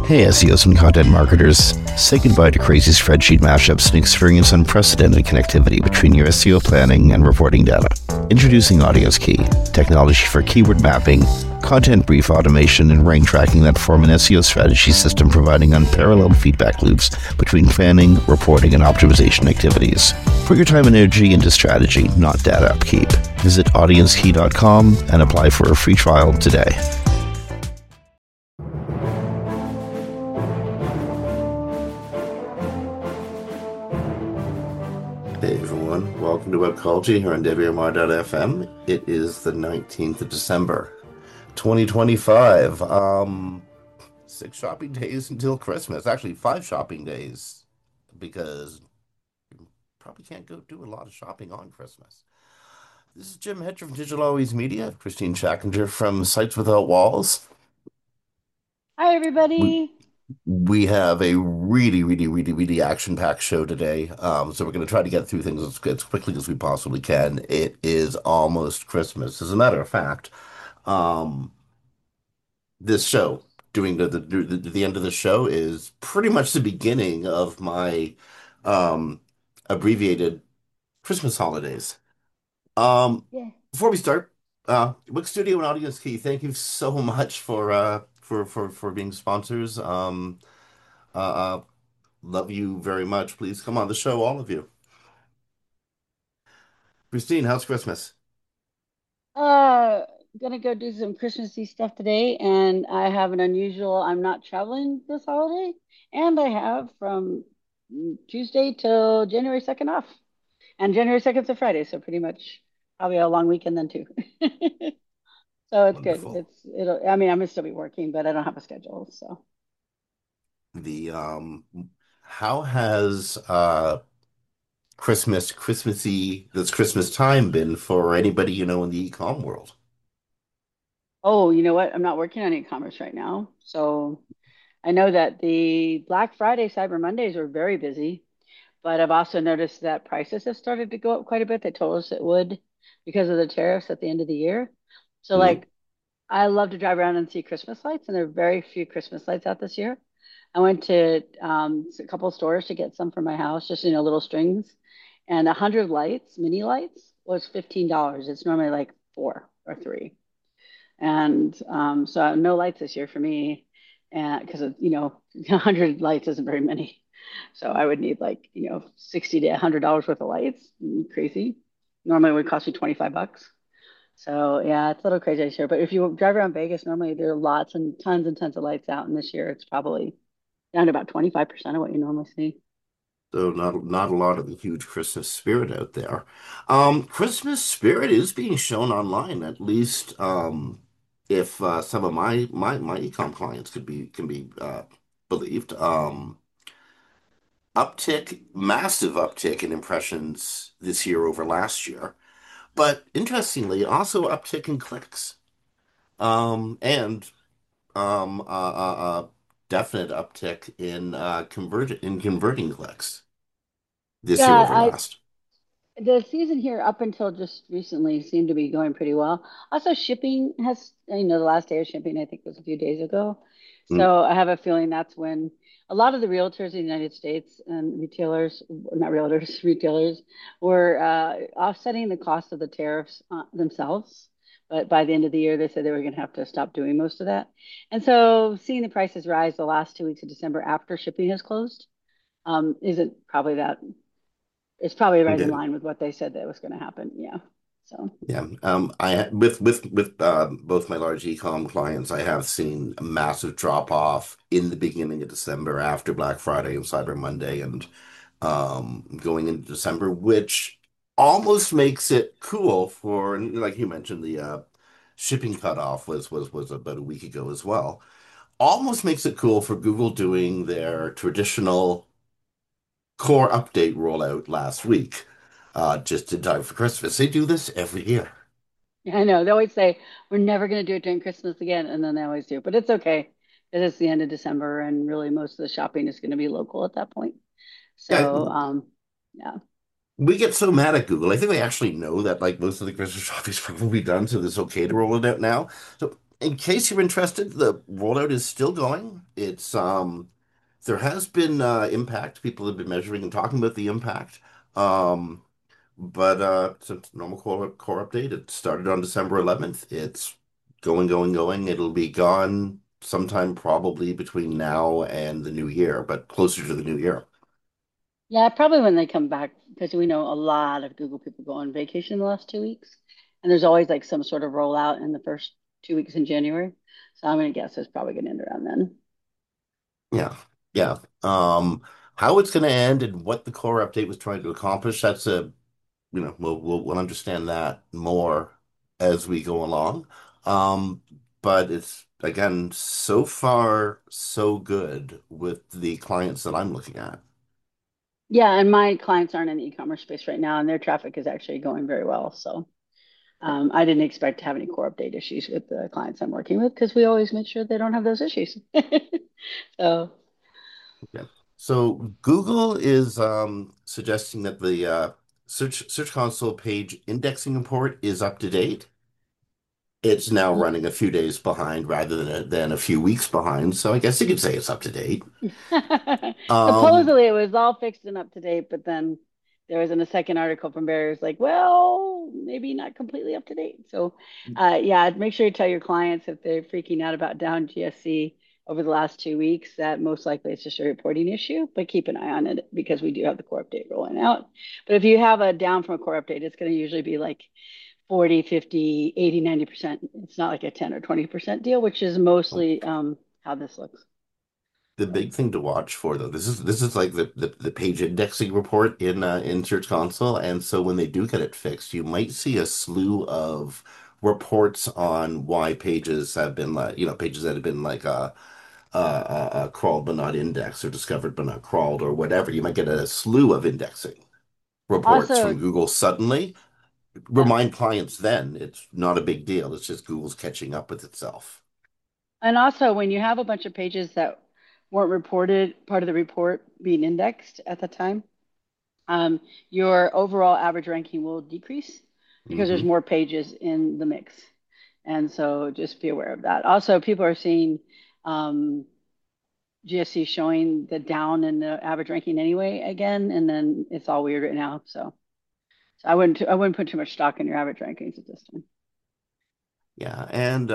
Hey SEOs and content marketers, say goodbye to crazy spreadsheet mashups and experience unprecedented connectivity between your SEO planning and reporting data. Introducing Audience Key, technology for keyword mapping, content brief automation, and rank tracking that form an SEO strategy system providing unparalleled feedback loops between planning, reporting, and optimization activities. Put your time and energy into strategy, not data upkeep. Visit audiencekey.com and apply for a free trial today. Hey everyone, welcome to Webcology here on WMR.fm. It is the 19th of December, 2025. 6 shopping days until Christmas. Actually, 5 shopping days because you probably can't go do a lot of shopping on Christmas. This is Jim Hedger from Digital Always Media, Christine Schackinger from Sites Without Walls. Hi, We, everybody. we have a really action-packed show today. So we're going to try to get through things as quickly as we possibly can. It is almost Christmas. As a matter of fact, um, this show, doing the end of the show, is pretty much the beginning of my um, abbreviated Christmas holidays. Yeah. Before we start, Wix Studio and Audience Key, thank you so much for being sponsors. Uh, uh, Love you very much. Please come on the show, all of you. Christine, how's Christmas? Uh, gonna go do some Christmassy stuff today, and I have an unusual. I'm not traveling this holiday, and I have from Tuesday till January 2nd off, and January 2nd is a Friday, so pretty much probably a long weekend then too. So it's good. Wonderful. I mean, I'm gonna still be working, but I don't have a schedule, so. The How has this Christmas time been for anybody you know in the e-com world? Oh, you know what? I'm not working on e-commerce right now, so I know that the Black Friday, Cyber Mondays were very busy. But I've also noticed that prices have started to go up quite a bit. They told us it would because of the tariffs at the end of the year. So, Hmm. like, I love to drive around and see Christmas lights, and there are very few Christmas lights out this year. I went to a couple of stores to get some for my house, just little strings, and 100 lights, mini lights, was $15. It's normally like 4 or 3, and so no lights this year for me, and because 100 lights isn't very many. So I would need like, $60 to $100 worth of lights. Crazy. Normally it would cost you $25. So yeah, it's a little crazy this year. But if you drive around Vegas, normally there are lots and tons of lights out. And this year it's probably down to about 25% of what you normally see. So not a lot of the huge Christmas spirit out there. Christmas spirit is being shown online, at least if some of my e-com clients can be believed. Massive uptick in impressions this year over last year. But interestingly, also uptick in clicks. And definite uptick in converting clicks this year Yeah, over I last. the season here up until just recently seemed to be going pretty well. Also, shipping has, the last day of shipping I think was a few days ago. Mm, So I have a feeling that's when a lot of the realtors in the United States and retailers, not realtors, retailers, were offsetting the cost of the tariffs themselves. But by the end of the year, they said they were going to have to stop doing most of that. And so seeing the prices rise the last 2 weeks of December after shipping has closed isn't probably that it's probably right in yeah, line with what they said that was going to happen. Yeah. So, yeah. With both my large e-com clients, I have seen a massive drop off in the beginning of December after Black Friday and Cyber Monday, and going into December, which almost makes it cool for, and like you mentioned, the shipping cutoff was about a week ago as well. Almost makes it cool for Google doing their traditional core update rollout last week, just in time for Christmas. They do this every year. yeah, I know they always say we're never going to do it during Christmas again, and then they always do. But it's okay. It is the end of December, and really most of the shopping is going to be local at that point. Yeah, So, yeah. we get so mad at Google. I think they actually know that like most of the Christmas shopping is probably done, so it's okay to roll it out now. So in case you're interested, the rollout is still going. It's there has been impact. People have been measuring and talking about the impact. Um, but it's a normal core update. It started on December 11th. It's going. It'll be gone sometime probably between now and the new year, but closer to the new year. Yeah, probably when they come back, because we know a lot of Google people go on vacation in the last 2 weeks, and there's always like some sort of rollout in the first 2 weeks in January. So I'm gonna guess it's probably gonna end around then. Yeah. Yeah. How it's going to end and what the core update was trying to accomplish, that's a we'll understand that more as we go along. But it's again so far so good with the clients that I'm looking at. Yeah, and my clients aren't in the e-commerce space right now, and their traffic is actually going very well. So I didn't expect to have any core update issues with the clients I'm working with because we always make sure they don't have those issues. So, Yeah. So Google is suggesting that the Search Console page indexing report is up to date. It's now running a few days behind rather than a few weeks behind. So I guess you could say it's up to date. Um, supposedly it was all fixed and up to date, but then there was in a second article from Barry was like, well, maybe not completely up to date. So, yeah, make sure you tell your clients if they're freaking out about down GSC over the last 2 weeks that most likely it's just a reporting issue, but keep an eye on it because we do have the core update rolling out. But if you have a down from a core update, it's going to usually be like 40, 50, 80, 90%. It's not like a 10 or 20% deal, which is mostly how this looks. The So. big thing to watch for though, this is like the page indexing report in Search Console, and so when they do get it fixed, you might see a slew of reports on why pages have been like pages that have been like crawled but not indexed or discovered but not crawled or whatever. You might get a slew of indexing reports from Also, Google suddenly. yeah. Remind clients then it's not a big deal. It's just Google's catching up with itself. And also, when you have a bunch of pages that weren't reported, part of the report being indexed at the time, your overall average ranking will decrease because there's Hmm. more pages in the mix. And so just be aware of that. Also, people are seeing um, GSC showing the down in the average ranking anyway again, and then it's all weird right now. So I wouldn't put too much stock in your average rankings at this time. Yeah, and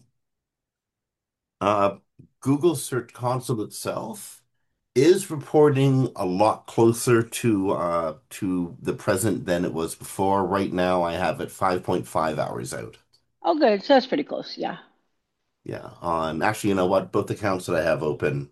Uh, Google Search Console itself is reporting a lot closer to the present than it was before. Right now, I have it 5.5 hours out. Oh, good. So that's pretty close. Yeah. Yeah. Actually, you know what? Both accounts that I have open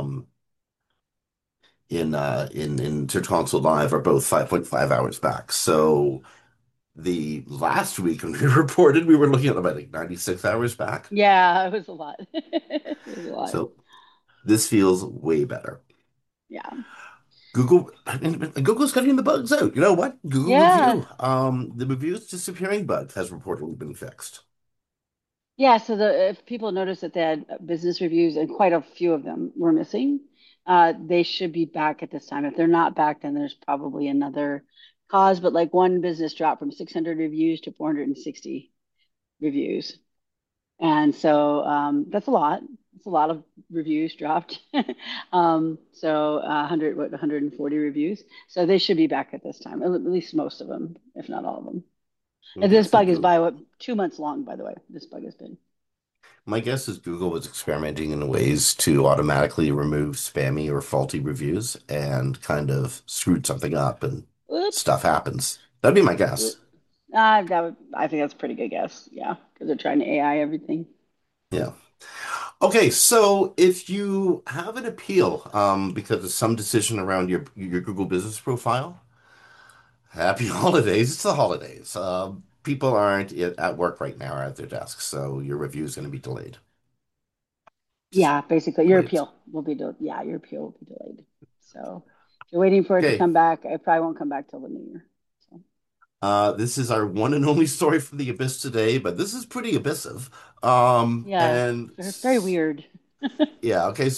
in Search Console Live are both 5.5 hours back. So the last week when we reported, we were looking at about like 96 hours back. Yeah, it was a lot. It was a lot. So this feels way better. Yeah. I mean, Google's cutting the bugs out. You know what? Google Yeah. Review. The reviews disappearing bug has reportedly been fixed. Yeah. So if people notice that they had business reviews and quite a few of them were missing, they should be back at this time. If they're not back, then there's probably another cause. But like one business dropped from 600 reviews to 460 reviews. And so that's a lot. It's a lot of reviews dropped. So 100, what, 140 reviews. So they should be back at this time, at least most of them, if not all of them. My And this guess is bug is Google. by what 2 months long, by the way. This bug has been. My guess is Google was experimenting in ways to automatically remove spammy or faulty reviews and kind of screwed something up and Oops. stuff happens. That'd be my guess. I think that's a pretty good guess. Yeah, because they're trying to AI everything. Yeah. Okay, so if you have an appeal because of some decision around your Google business profile, happy holidays. It's the holidays. People aren't at work right now or at their desks, so your review is going to be delayed. Just Yeah, basically, the your way it's. appeal will be yeah, your appeal will be delayed. So if you're waiting for it to Okay. come back, it probably won't come back till the new year. So This is our one and only story from the abyss today, but this is pretty abyssive. yeah, And it's very weird. yeah, okay, so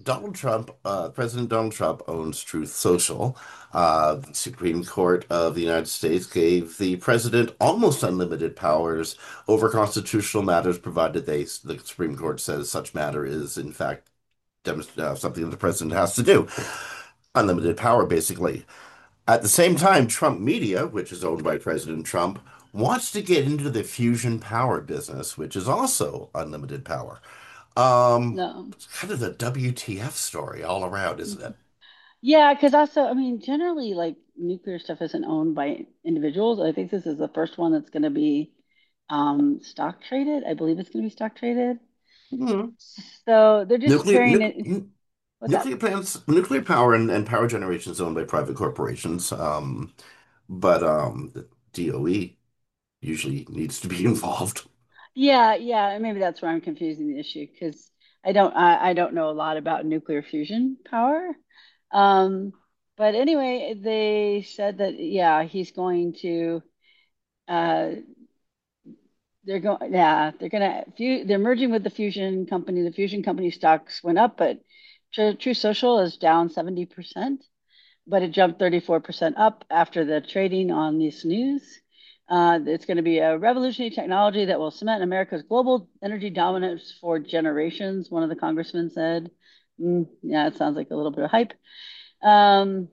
President Donald Trump owns Truth Social. The Supreme Court of the United States gave the president almost unlimited powers over constitutional matters, provided the Supreme Court says such matter is, in fact, something that the president has to do. Unlimited power, basically. At the same time, Trump Media, which is owned by President Trump, wants to get into the fusion power business, which is also unlimited power. No. It's kind of the WTF story all around, isn't it? Yeah, because also, I mean, generally, like nuclear stuff isn't owned by individuals. I think this is the first one that's going to be stock traded. I believe it's going to be stock traded. Mhm. So they're just Nuclear, carrying nuc it. What's that? nuclear plants, nuclear power and power generation is owned by private corporations. But the DOE usually needs to be involved. Yeah, yeah, maybe that's where I'm confusing the issue because I don't know a lot about nuclear fusion power. Um, but anyway, they said that yeah, he's going to uh they're merging with the fusion company. The fusion company stocks went up, but True Social is down 70%, but it jumped 34% up after the trading on this news. It's going to be a revolutionary technology that will cement America's global energy dominance for generations, one of the congressmen said. Yeah, it sounds like a little bit of hype. Um,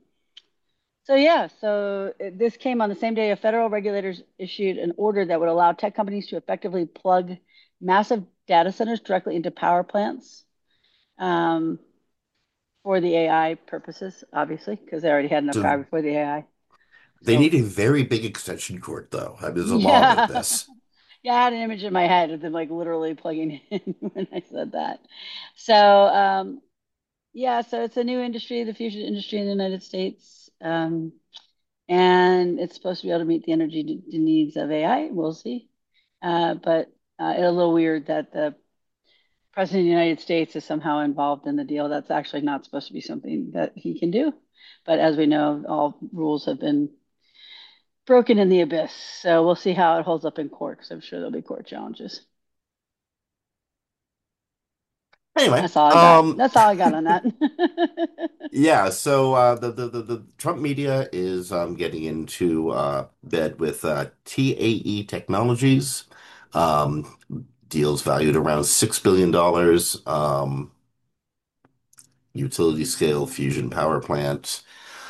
this came on the same day of federal regulators issued an order that would allow tech companies to effectively plug massive data centers directly into power plants um, for the AI purposes, obviously, because they already had enough So power before the AI. they So need a very big extension cord, though. I mean, there's a law about yeah, this. yeah, I had an image in my head of them like literally plugging in when I said that. So yeah, so it's a new industry, the fusion industry in the United States. And it's supposed to be able to meet the energy needs of AI. We'll see. But it's a little weird that the president of the United States is somehow involved in the deal. That's actually not supposed to be something that he can do. But as we know, all rules have been broken in the abyss. So we'll see how it holds up in court because I'm sure there'll be court challenges. Anyway, That's all I got. That's all I got on that. yeah, so the Trump media is getting into bed with TAE Technologies, um, deals valued around $6 billion, utility scale fusion power plant.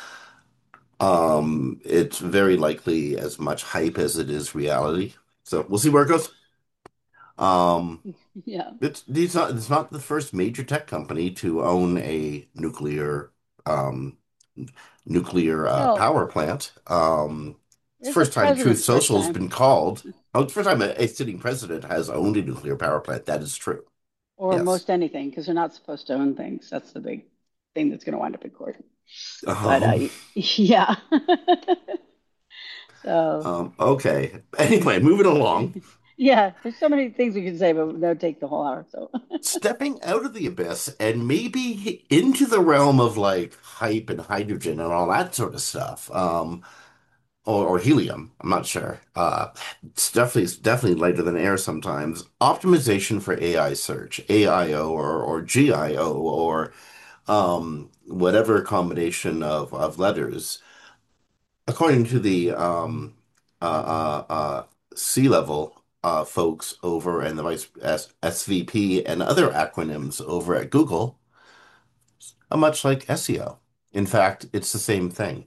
It's very likely as much hype as it is reality. So we'll see where it goes. Um, Yeah. it's not the first major tech company to own a um, nuclear No, power plant. It's the it's the first time Truth president's first Social has time, been called. Oh, it's the first time a sitting president has owned a nuclear power plant. That is true. or Yes. most anything, because they're not supposed to own things. That's the big thing that's going to wind up in court. But Um, yeah. So okay. Anyway, moving along. yeah, there's so many things we can say, but that would take the whole hour. So Stepping out of the abyss and maybe into the realm of like hype and hydrogen and all that sort of stuff. Or helium. I'm not sure. It's definitely lighter than air sometimes. Optimization for AI search, AIO or GIO or whatever combination of letters. According to the C-level folks over and the SVP and other acronyms over at Google, much like SEO. In fact, it's the same thing.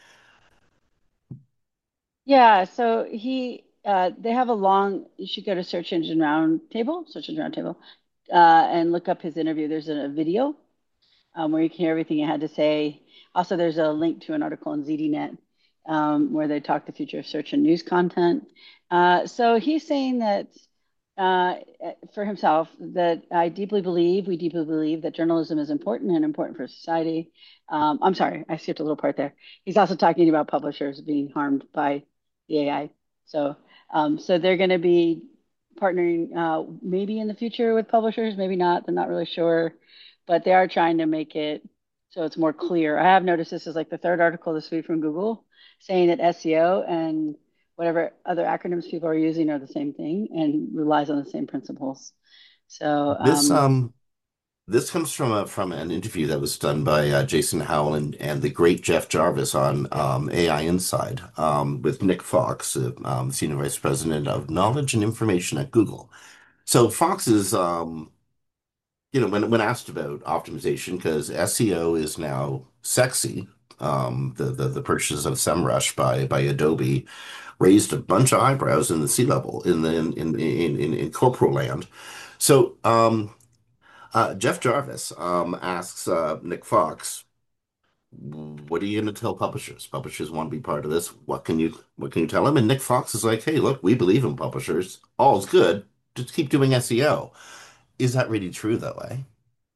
yeah, so they have a long. You should go to Search Engine Roundtable, and look up his interview. There's a video where you can hear everything he had to say. Also, there's a link to an article in ZDNet where they talk the future of search and news content. So he's saying that uh, for himself, that we deeply believe that journalism is important and important for society. I'm sorry, I skipped a little part there. He's also talking about publishers being harmed by the AI. So they're going to be partnering maybe in the future with publishers, maybe not. They're not really sure, but they are trying to make it so it's more clear. I have noticed this is like the third article this week from Google saying that SEO and whatever other acronyms people are using are the same thing and relies on the same principles. So This This comes from an interview that was done by Jason Howell and the great Jeff Jarvis on AI Inside with Nick Fox, Senior Vice President of Knowledge and Information at Google. So Fox is, when asked about optimization, because SEO is now sexy, the purchase of SEMrush by Adobe raised a bunch of eyebrows in the C-level in corporate land. So Jeff Jarvis asks Nick Fox, "What are you going to tell publishers? Publishers want to be part of this. What can you tell them?" And Nick Fox is like, "Hey, look, we believe in publishers. All's good. Just keep doing SEO." Is that really true that way?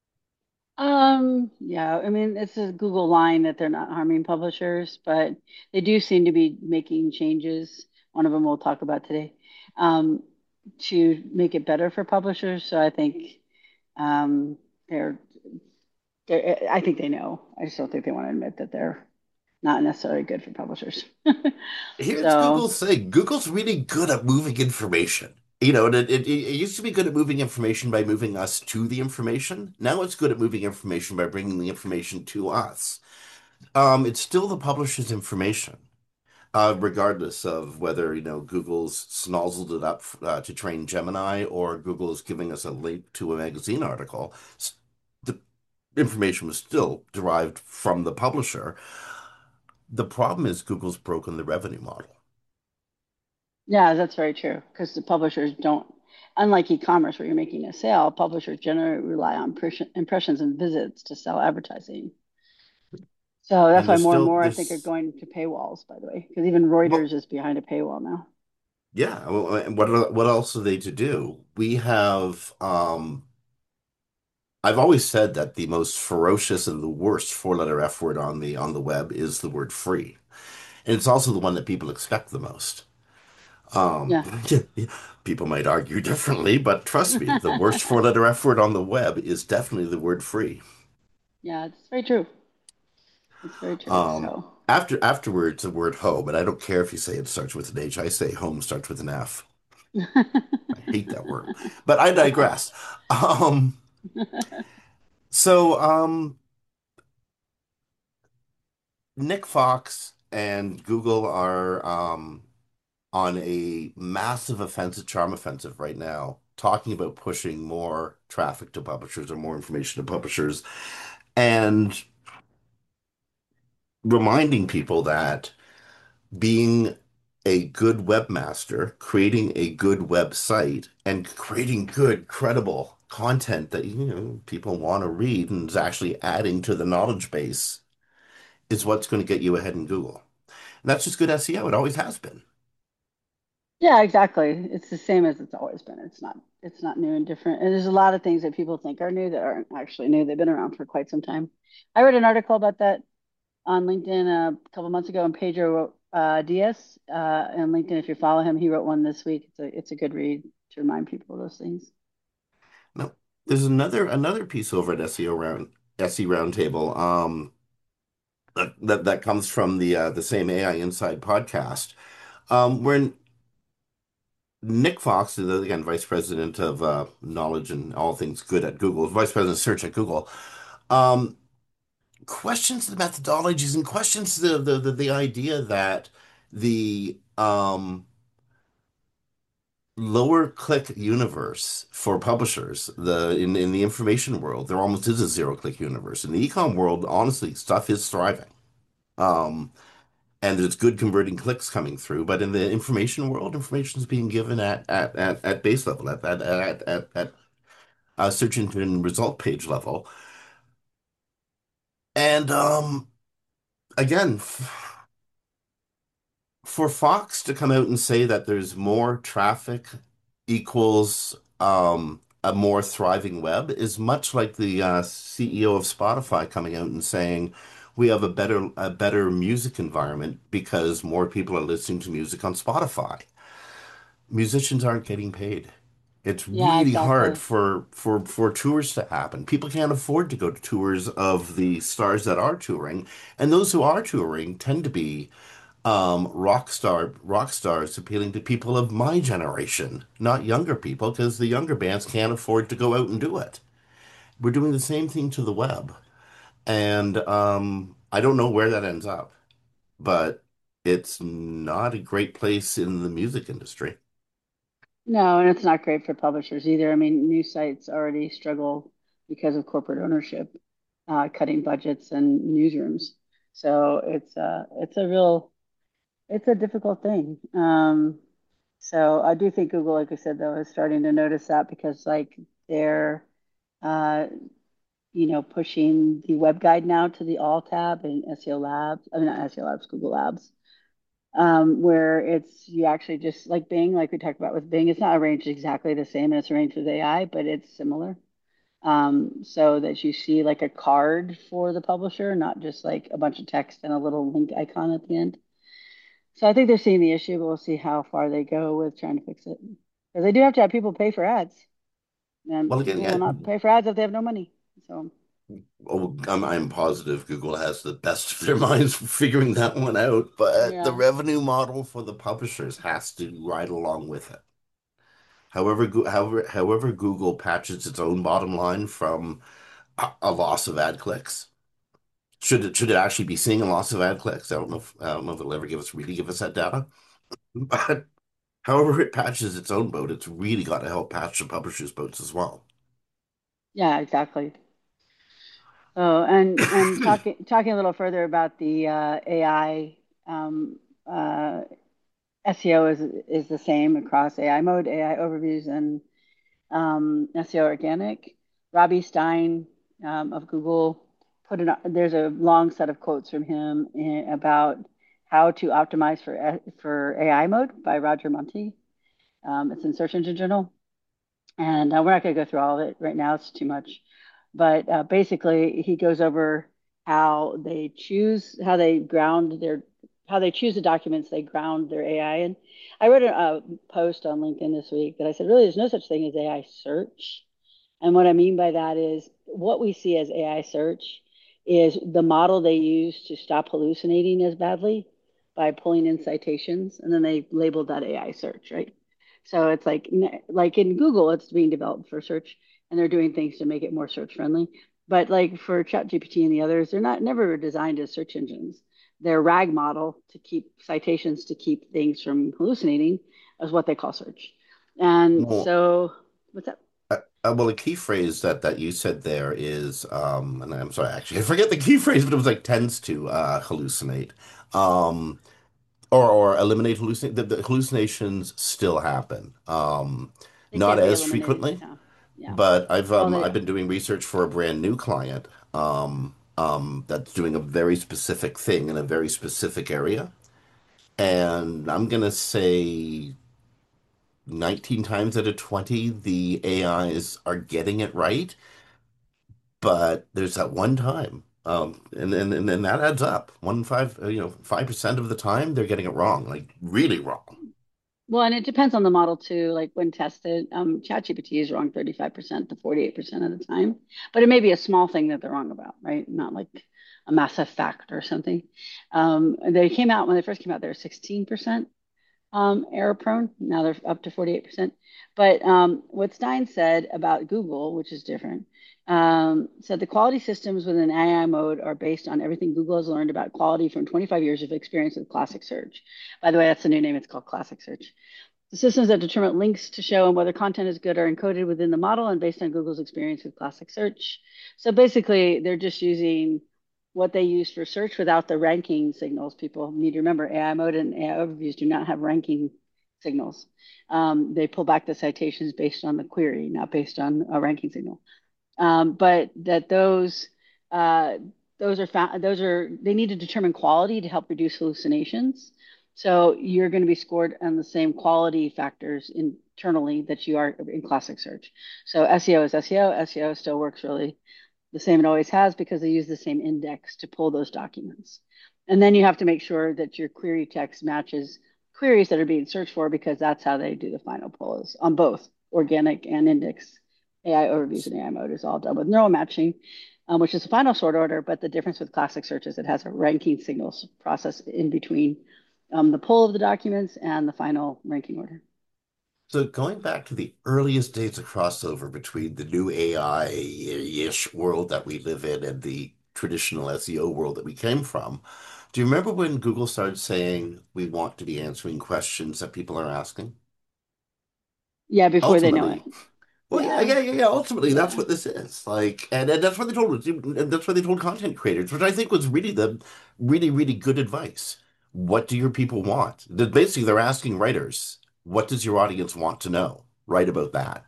Yeah, I mean, it's a Google line that they're not harming publishers, but they do seem to be making changes. One of them we'll talk about today, um, to make it better for publishers. So I think um, they're, I think they know. I just don't think they want to admit that they're not necessarily good for publishers. Here's Google So saying Google's really good at moving information. It used to be good at moving information by moving us to the information. Now it's good at moving information by bringing the information to us. It's still the publisher's information, regardless of whether, Google's snozzled it up to train Gemini or Google is giving us a link to a magazine article. The information was still derived from the publisher. The problem is Google's broken the revenue model. yeah, that's very true because the publishers don't, unlike e-commerce where you're making a sale, publishers generally rely on impressions and visits to sell advertising. So that's And why there's more and still more I think are there's going to paywalls, by the way, because even well, Reuters is behind a paywall now. yeah. Well, and what else are they to do? We have I've always said that the most ferocious and the worst four-letter F word on the web is the word free. And it's also the one that people expect the most. Um, Yeah. People might argue differently, but trust me, the worst four-letter F word on the web is definitely the word free. Yeah, it's very true. It's very true. Um, So, afterwards, the word home, and I don't care if you say it starts with an H. I say home starts with an F. I hate that word, but I digress. Um, so Nick Fox and Google are on a massive offensive, charm offensive right now, talking about pushing more traffic to publishers or more information to publishers, and reminding people that being a good webmaster, creating a good website, and creating good, credible content that people want to read and is actually adding to the knowledge base is what's going to get you ahead in Google. And that's just good SEO. It always has been. yeah, exactly. It's the same as it's always been. It's not new and different. And there's a lot of things that people think are new that aren't actually new. They've been around for quite some time. I read an article about that on LinkedIn a couple months ago, and Pedro Diaz on LinkedIn. If you follow him, he wrote one this week. It's a good read to remind people of those things. No, there's another piece over at SE Roundtable that comes from the same AI Inside podcast, where Nick Fox, again, Vice President of Knowledge and all things good at Google, Vice President of Search at Google, um, questions the methodologies and questions the idea that the lower click universe for publishers, in the information world, there almost is a zero click universe. In the ecom world, honestly, stuff is thriving. Um, and there's good converting clicks coming through, but in the information world, information is being given at base level, at search engine result page level. And again, for Fox to come out and say that there's more traffic equals a more thriving web is much like the CEO of Spotify coming out and saying we have a better music environment because more people are listening to music on Spotify. Musicians aren't getting paid. It's Yeah, really hard exactly. for tours to happen. People can't afford to go to tours of the stars that are touring, and those who are touring tend to be rock stars appealing to people of my generation, not younger people, because the younger bands can't afford to go out and do it. we're doing the same thing to the web. And I don't know where that ends up, but it's not a great place in the music industry. No, and it's not great for publishers either. I mean, news sites already struggle because of corporate ownership, cutting budgets and newsrooms. So it's a real it's a difficult thing. So I do think Google, like I said, though, is starting to notice that because like they're uh, pushing the web guide now to the All tab in SEO Labs. I mean, not SEO Labs, Google Labs, where it's you actually just like Bing, like we talked about with Bing, it's not arranged exactly the same as it's arranged with AI, but it's similar. So that you see like a card for the publisher, not just like a bunch of text and a little link icon at the end. So I think they're seeing the issue, but we'll see how far they go with trying to fix it. Because they do have to have people pay for ads, and Well, again, people yeah, will not pay for ads if they have no money. So oh, I'm positive Google has the best of their minds for figuring that one out, but the yeah, revenue model for the publishers has to ride along with it. However, Google patches its own bottom line from a loss of ad clicks. Should it actually be seeing a loss of ad clicks? I don't know if it'll ever give us that data. But however it patches its own boat, it's really got to help patch the publishers' boats as well. yeah, exactly. Oh, and talking a little further about the AI, um, uh, SEO is the same across AI mode, AI overviews, and SEO organic. Robbie Stein of Google there's a long set of quotes from him about how to optimize for AI mode by Roger Monti. It's in Search Engine Journal. And we're not going to go through all of it right now, it's too much. But basically, he goes over how they choose the documents they ground their AI in. I wrote a post on LinkedIn this week that I said, really, there's no such thing as AI search. And what I mean by that is what we see as AI search is the model they use to stop hallucinating as badly by pulling in citations, and then they labeled that AI search, right? So it's like in Google, it's being developed for search, and they're doing things to make it more search friendly. But like for ChatGPT and the others, they're not never designed as search engines. Their RAG model to keep citations to keep things from hallucinating is what they call search. And Well, so, what's that? well, a key phrase that you said there is, and I'm sorry, actually, I forget the key phrase, but it was like tends to hallucinate, um, or eliminate hallucinate. The hallucinations still happen, They not can't be as eliminated. frequently, Yeah. Yeah. but Well, I've been doing research for a brand new client, that's doing a very specific thing in a very specific area, and I'm gonna say 19 times out of 20, the AIs are getting it right, but there's that one time. And that adds up. 5% of the time they're getting it wrong, like really wrong. well, and it depends on the model too. Like when tested, ChatGPT is wrong 35% to 48% of the time, but it may be a small thing that they're wrong about, right? Not like a massive fact or something. They came out when they first came out, they were 16% error prone. Now they're up to 48%. But what Stein said about Google, which is different, said the quality systems within AI mode are based on everything Google has learned about quality from 25 years of experience with Classic Search. By the way, that's the new name. It's called Classic Search. The systems that determine links to show and whether content is good are encoded within the model and based on Google's experience with Classic Search. So basically, they're just using what they use for search without the ranking signals. People need to remember AI mode and AI overviews do not have ranking signals. They pull back the citations based on the query, not based on a ranking signal. But that uh, those are they need to determine quality to help reduce hallucinations. So you're going to be scored on the same quality factors internally that you are in classic search. So SEO is SEO. SEO still works really the same it always has because they use the same index to pull those documents. And then you have to make sure that your query text matches queries that are being searched for because that's how they do the final pulls on both organic and index. AI overviews and AI mode is all done with neural matching, which is the final sort order. But the difference with classic search is it has a ranking signals process in between the pull of the documents and the final ranking order. So going back to the earliest days of crossover between the new AI-ish world that we live in and the traditional SEO world that we came from, do you remember when Google started saying we want to be answering questions that people are asking? Yeah, before they know it. Ultimately, well, yeah, Yeah, yeah, yeah, yeah. Ultimately, that's yeah. what this is. Like, and that's what they told us. And that's what they told content creators, which I think was really the really, really good advice. What do your people want? Basically, they're asking writers, what does your audience want to know? Write about that.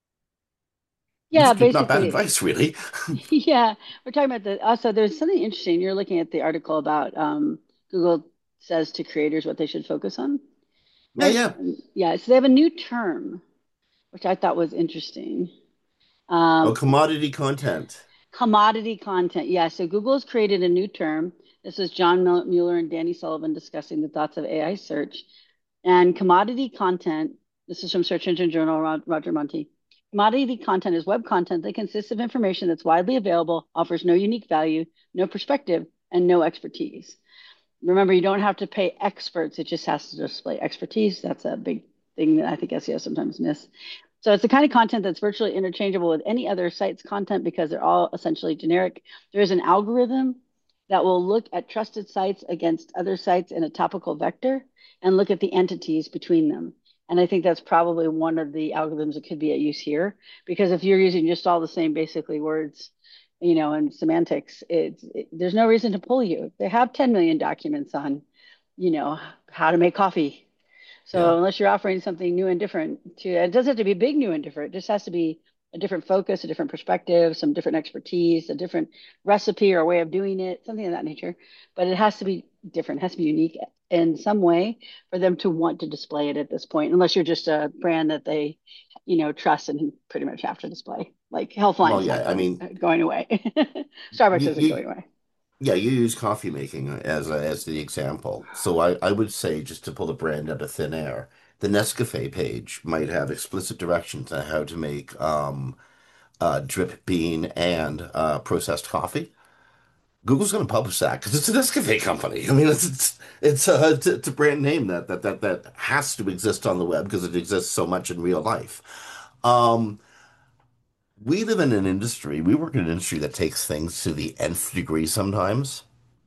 Yeah, Not bad basically. advice, really. Yeah, we're talking about the also there's something interesting. You're looking at the article about Google says to creators what they should focus on, Yeah, right? yeah. Yeah, so they have a new term, which I thought was interesting. Oh, Um, commodity content. Commodity content. Yeah, so Google's created a new term. This was John Mueller and Danny Sullivan discussing the thoughts of AI search. And commodity content, this is from Search Engine Journal, Roger Monti. Commodity content is web content that consists of information that's widely available, offers no unique value, no perspective, and no expertise. Remember, you don't have to pay experts, it just has to display expertise. That's a big thing that I think SEO sometimes miss. So it's the kind of content that's virtually interchangeable with any other site's content because they're all essentially generic. There is an algorithm that will look at trusted sites against other sites in a topical vector and look at the entities between them. And I think that's probably one of the algorithms that could be at use here because if you're using just all the same basically words, and semantics, there's no reason to pull you. They have 10 million documents on, you know, how to make coffee, Yeah. so unless you're offering something new and different it doesn't have to be big, new and different. It just has to be a different focus, a different perspective, some different expertise, a different recipe or way of doing it, something of that nature. But it has to be different, it has to be unique in some way for them to want to display it at this point, unless you're just a brand that they, trust and pretty much have to display. Like Well, Healthline's not yeah. I mean, going away. Starbucks isn't you going away. yeah, you use coffee making as the example. So I would say just to pull a brand out of thin air, the Nescafe page might have explicit directions on how to make drip bean and processed coffee. Google's going to publish that because it's a Nescafe company. I mean, it's a brand name that has to exist on the web because it exists so much in real life. Um, we live in an industry. We work in an industry that takes things to the nth degree sometimes.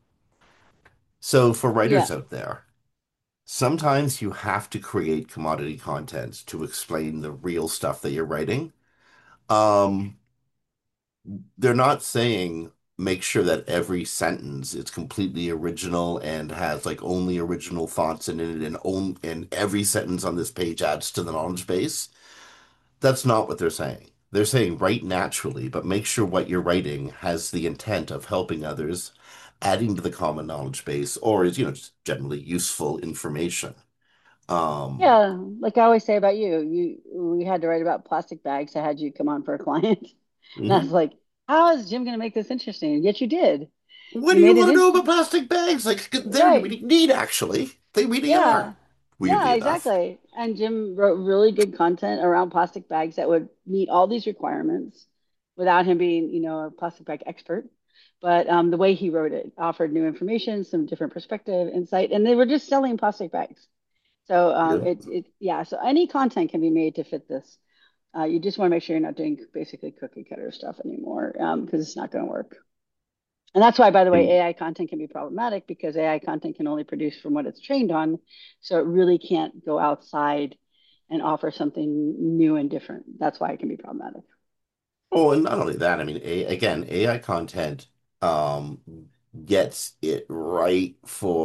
So for Yeah. writers out there, sometimes you have to create commodity content to explain the real stuff that you're writing. Um, they're not saying make sure that every sentence is completely original and has like only original thoughts in it and every sentence on this page adds to the knowledge base. That's not what they're saying. They're saying write naturally, but make sure what you're writing has the intent of helping others, adding to the common knowledge base, or is, just generally useful information. Um, Yeah, like I always say about you, we had to write about plastic bags. I had you come on for a client, and I was mhm. like, "How is Jim going to make this interesting?" And yet you did. What You do you made it want to know about interesting, plastic bags? Like, they're right? really neat, actually. They really are, Yeah, yeah, weirdly enough. exactly. And Jim wrote really good content around plastic bags that would meet all these requirements without him being, a plastic bag expert. But the way he wrote it offered new information, some different perspective, insight, and they were just selling plastic bags. So Yeah. yeah. So any content can be made to fit this. You just want to make sure you're not doing basically cookie cutter stuff anymore, because it's not going to work. And that's why, by the way, AI content can be problematic because AI content can only produce from what it's trained on. So it really can't go outside and offer something new and different. That's why it can be problematic. Oh, and not only that, I mean, again, AI content um, gets it right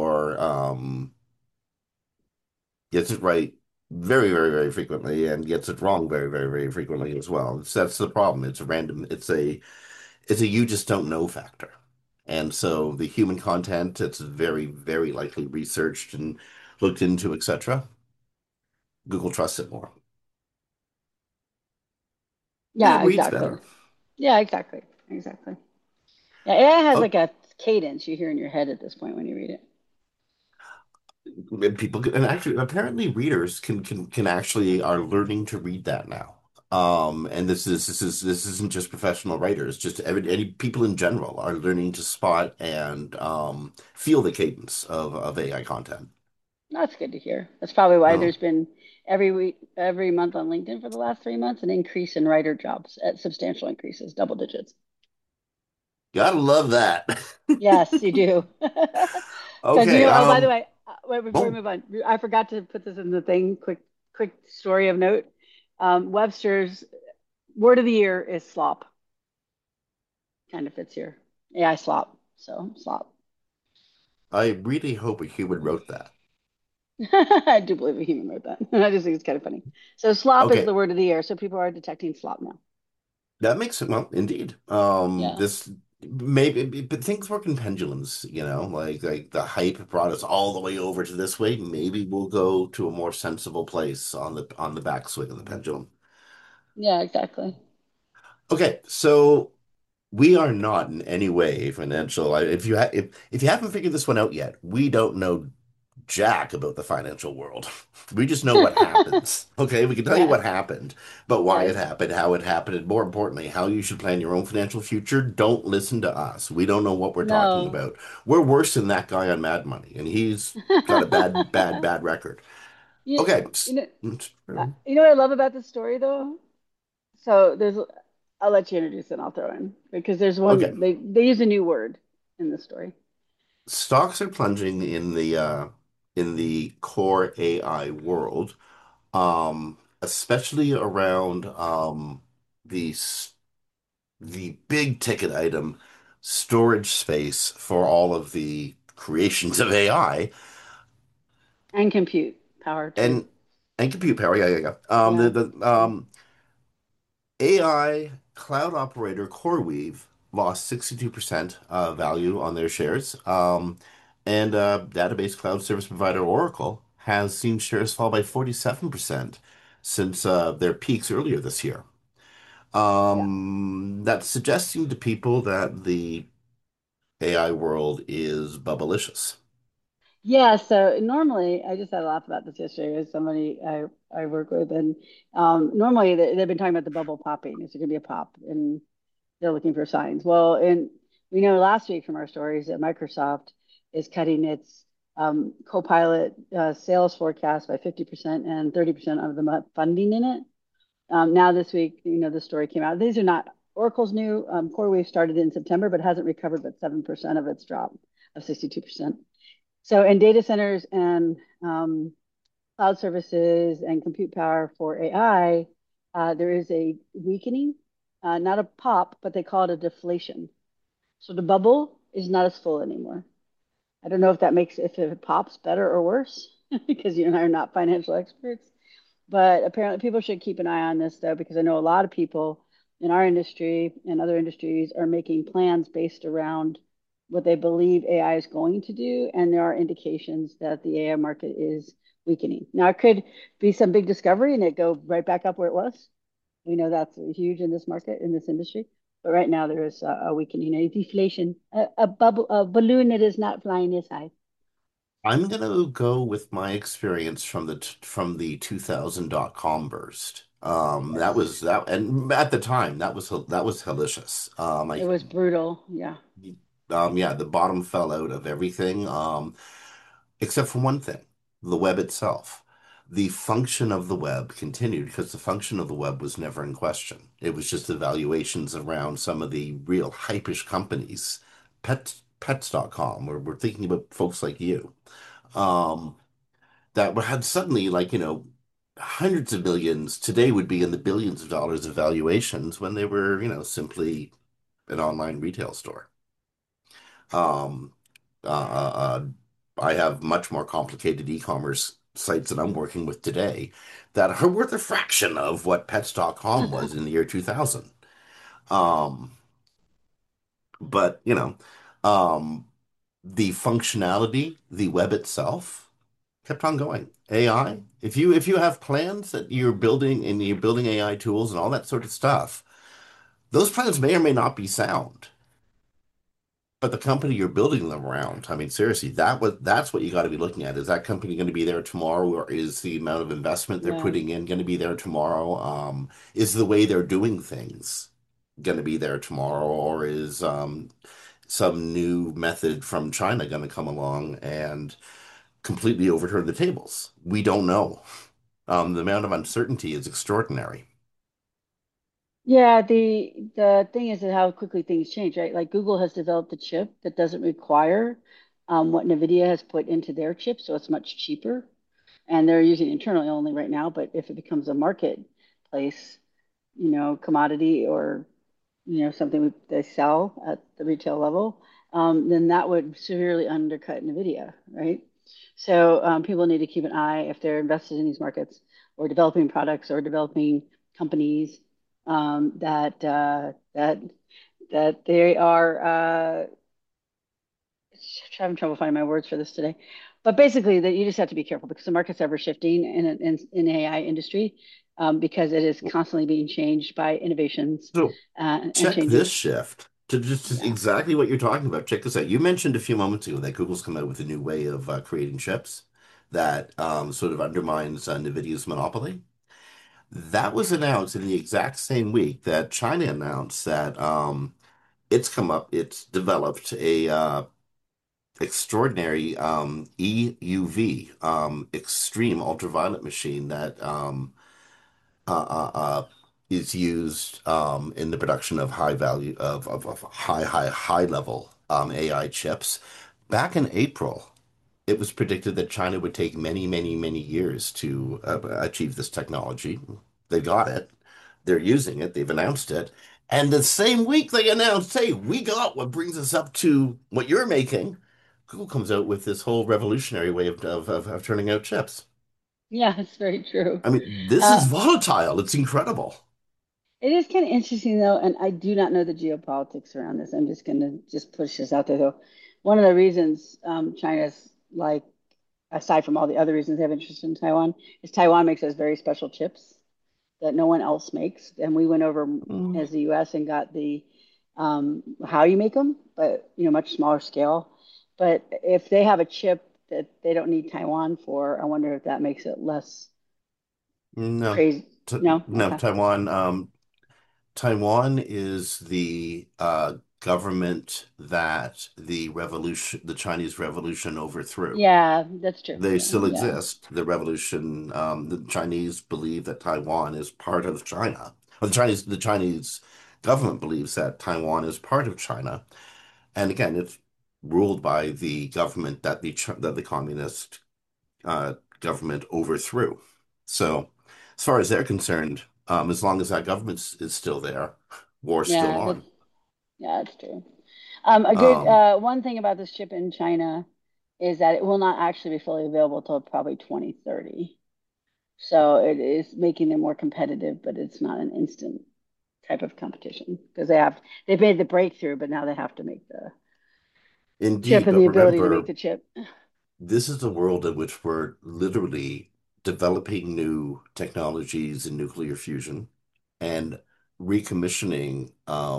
gets it right very, very, very frequently and gets it wrong very, very, very frequently as well. That's the problem. It's a you just don't know factor. And so the human content, it's very, very likely researched and looked into, etc. Google trusts it more. And it Yeah, reads exactly. better. Yeah, exactly. Exactly. Yeah, AI has Oh, like a cadence you hear in your head at this point when you read it. and and actually apparently readers can actually are learning to read that now. And this isn't just professional writers, just any people in general are learning to spot and feel the cadence of AI content. That's good to hear. That's probably why Oh, there's been every week, every month on LinkedIn for the last 3 months, an increase in writer jobs at substantial increases, double digits. Gotta love that. Yes, you do. Because Okay, oh, by the way, wait, before we well, move on, I forgot to put this in the thing. Quick story of note. Webster's word of the year is slop. Kind of fits here. AI slop. So slop. I really hope a human wrote that. I do believe a human wrote that. I just think it's kind of funny. So slop is Okay, the word of the year. So people are detecting slop now. that makes it, well, indeed. Yeah. This maybe, but things work in pendulums, like the hype brought us all the way over to this way. Maybe we'll go to a more sensible place on the backswing of the pendulum. Yeah, exactly. Okay, so we are not in any way financial. If you haven't figured this one out yet, we don't know jack about the financial world. We just know what happens. Okay, we can tell you Yeah. what happened, but why it Yes. happened, how it happened, and more importantly, how you should plan your own financial future. Don't listen to us. We don't know what we're talking No. about. We're worse than that guy on Mad Money, and he's got a bad record. you, Okay. you know, you know what I love about this story though? So I'll let you introduce it and I'll throw in because there's Okay. one, they use a new word in the story. Stocks are plunging in the core AI world, especially around the the big ticket item storage space for all of the creations of AI And compute power too. and compute power. Yeah, yeah, yeah. Yeah. The Yeah. AI cloud operator CoreWeave lost 62% value on their shares. And database cloud service provider Oracle has seen shares fall by 47% since their peaks earlier this year. Yeah. That's suggesting to people that the AI world is bubblicious. Yeah, so normally I just had a laugh about this yesterday with somebody I work with, and normally they've been talking about the bubble popping. Is it going to be a pop? And they're looking for signs. Well, and we know last week from our stories that Microsoft is cutting its Copilot sales forecast by 50% and 30% of the funding in it. Now this week, the story came out. These are not Oracle's new. CoreWeave started in September, but hasn't recovered but 7% of its drop of 62%. So in data centers and cloud services and compute power for AI, there is a weakening, not a pop, but they call it a deflation. So the bubble is not as full anymore. I don't know if that makes if it pops better or worse because you and I are not financial experts. But apparently, people should keep an eye on this though, because I know a lot of people in our industry and other industries are making plans based around what they believe AI is going to do. And there are indications that the AI market is weakening. Now, it could be some big discovery and it go right back up where it was. We know that's huge in this market, in this industry. But right now, there is a weakening, a deflation, a bubble, a balloon that is not flying as high. I'm gonna go with my experience from the 2000 .com burst. That Yes, was that, and at the time that was delicious. it was brutal. Yeah. Yeah, the bottom fell out of everything, except for one thing, the web itself. The function of the web continued because the function of the web was never in question. It was just the valuations around some of the real hypish companies, pets.com, where we're thinking about folks like you, um, that had suddenly, like, hundreds of millions, today would be in the billions of dollars of valuations when they were, simply an online retail store. Um, I have much more complicated e-commerce sites that I'm working with today that are worth a fraction of what pets.com was in the year 2000. Um, but, um, the functionality, the web itself kept on going. AI, if you have plans that you're building and you're building AI tools and all that sort of stuff, those plans may or may not be sound. But the company you're building them around, I mean, seriously, that's what you got to be looking at. Is that company going to be there tomorrow, or is the amount of investment they're Yeah. putting in going to be there tomorrow? Is the way they're doing things going to be there tomorrow, or is some new method from China going to come along and completely overturn the tables? We don't know. The amount of uncertainty is extraordinary. Yeah, the thing is that how quickly things change, right? Like Google has developed a chip that doesn't require what NVIDIA has put into their chip, so it's much cheaper. And they're using it internally only right now, but if it becomes a marketplace, commodity or something they sell at the retail level, then that would severely undercut NVIDIA, right? So people need to keep an eye if they're invested in these markets or developing products or developing companies that they are. Having trouble finding my words for this today, but basically that you just have to be careful because the market's ever shifting in the AI industry because it is constantly being changed by innovations So and check this changes. shift to just Yeah. exactly what you're talking about. Check this out. You mentioned a few moments ago that Google's come out with a new way of creating chips that sort of undermines NVIDIA's monopoly. That was announced in the exact same week that China announced that it's developed a extraordinary EUV, extreme ultraviolet machine that uh, uh, uh, is used in the production of high value of high level AI chips. Back in April, it was predicted that China would take many, many, many years to achieve this technology. They got it. They're using it. They've announced it. And the same week they announced, hey, we got what brings us up to what you're making. Google comes out with this whole revolutionary way of turning out chips. Yeah, it's very true. I mean, this is Uh, volatile. It's incredible. it is kind of interesting though, and I do not know the geopolitics around this. I'm just going to just push this out there though. One of the reasons China's like, aside from all the other reasons they have interest in Taiwan, is Taiwan makes those very special chips that no one else makes. And we went over Mm. as the U.S. and got the how you make them, but much smaller scale. But if they have a chip that they don't need Taiwan for, I wonder if that makes it less No, crazy. No, no, okay. Taiwan is the government that the Chinese Revolution overthrew. Yeah, that's true. They Yeah, still yeah, exist. The revolution, the Chinese believe that Taiwan is part of China. Well, the Chinese government believes that Taiwan is part of China. And again, it's ruled by the government that the communist government overthrew. So, as far as they're concerned, as long as that government is still there, war's still yeah. That's on. yeah, that's true. A good Um, one thing about this chip in China is that it will not actually be fully available till probably 2030. So it is making them more competitive, but it's not an instant type of competition because they've made the breakthrough, but now they have to make the chip Indeed, and but the ability to make remember, the chip. this is a world in which we're literally developing new technologies in nuclear fusion and recommissioning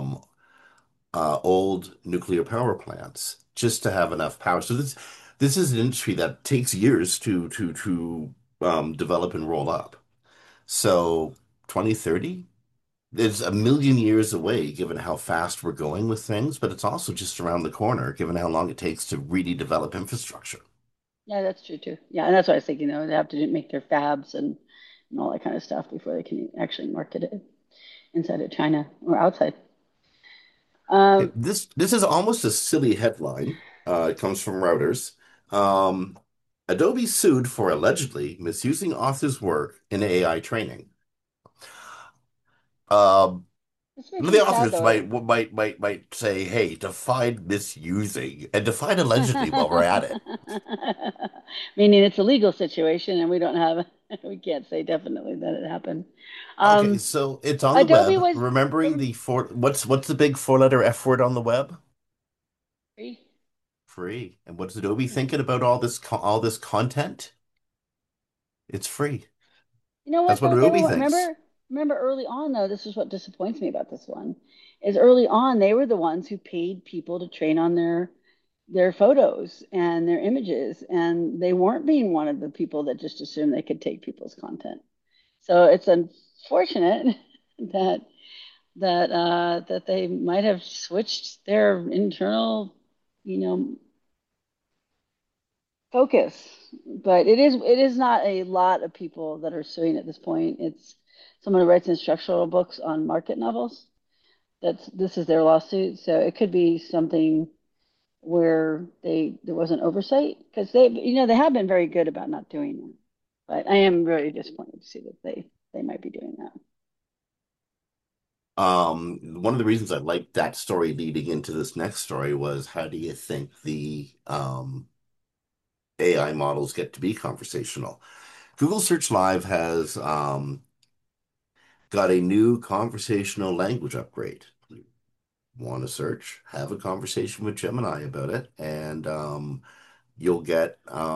old nuclear power plants just to have enough power. So this is an industry that takes years to develop and roll up. So 2030 is a million years away, given how fast we're going with things, but it's also just around the corner, given how long it takes to really develop infrastructure. Yeah, that's true too. Yeah, and that's what I was thinking. Though they have to make their fabs and all that kind of stuff before they can actually market it inside of China or outside. Okay, Um, this is almost a silly headline. It comes from Reuters. Um, Adobe sued for allegedly misusing authors' work in AI training. Um, this makes me the sad authors though. might say, "Hey, define misusing and define allegedly while we're at it." Meaning it's a legal situation and we don't have, we can't say definitely that it happened. Okay, Um, so it's on the Adobe web. was Remembering the four, what's the big four-letter F word on the web? free. Free. And what's Adobe thinking about all this content? It's free. You know That's what what though? They Adobe were thinks. remember early on though, this is what disappoints me about this one, is early on they were the ones who paid people to train on their photos and their images, and they weren't being one of the people that just assumed they could take people's content. So it's unfortunate that that they might have switched their internal, you know, focus. But it is not a lot of people that are suing at this point. It's someone who writes instructional books on market novels. This is their lawsuit, so it could be something where there wasn't oversight because they have been very good about not doing that. But I am really disappointed to see that they might be doing that. One of the reasons I liked that story leading into this next story was how do you think the AI models get to be conversational? Google Search Live has got a new conversational language upgrade. Want to search, have a conversation with Gemini about it, and you'll get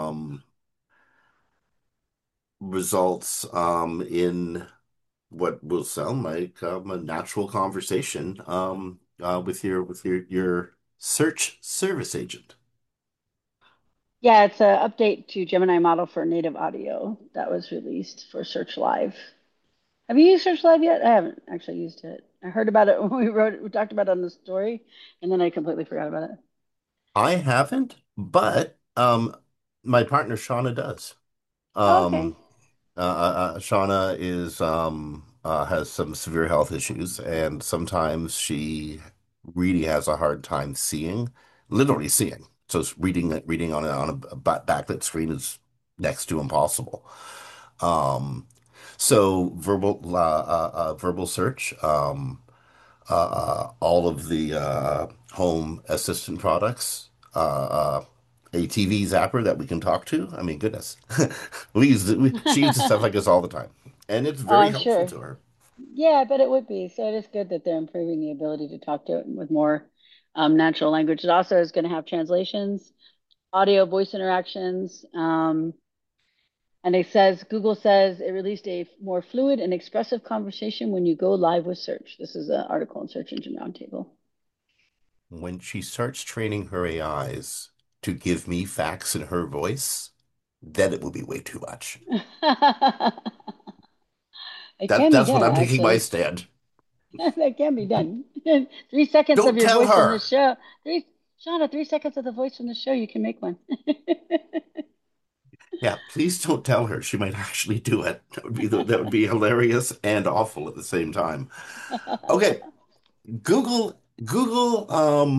results in what will sound like a natural conversation with your search service agent. Yeah, it's an update to Gemini model for native audio that was released for Search Live. Have you used Search Live yet? I haven't actually used it. I heard about it when we talked about it on the story, and then I completely forgot about it. I haven't, but my partner Shauna does. Oh, okay. Um, Shauna is has some severe health issues, and sometimes she really has a hard time seeing, literally seeing. So it's reading on a backlit screen is next to impossible. Um, so verbal search, all of the home assistant products, a TV zapper that we can talk to. I mean, goodness, she uses stuff like this all the time, and it's Oh, very I'm helpful sure. to her. Yeah, I bet it would be. So it is good that they're improving the ability to talk to it with more natural language. It also is going to have translations, audio, voice interactions. And Google says it released a more fluid and expressive conversation when you go live with search. This is an article in Search Engine Roundtable. When she starts training her AIs to give me facts in her voice, then it will be way too much. It can be That's what done, I'm taking my actually. stand. That can be done. 3 seconds of Don't your tell voice from the her. show. Shauna, 3 seconds of the voice from the show, you can make one. Yeah, please don't tell her. She might actually do it. That would be hilarious and awful at the same time. Okay, Google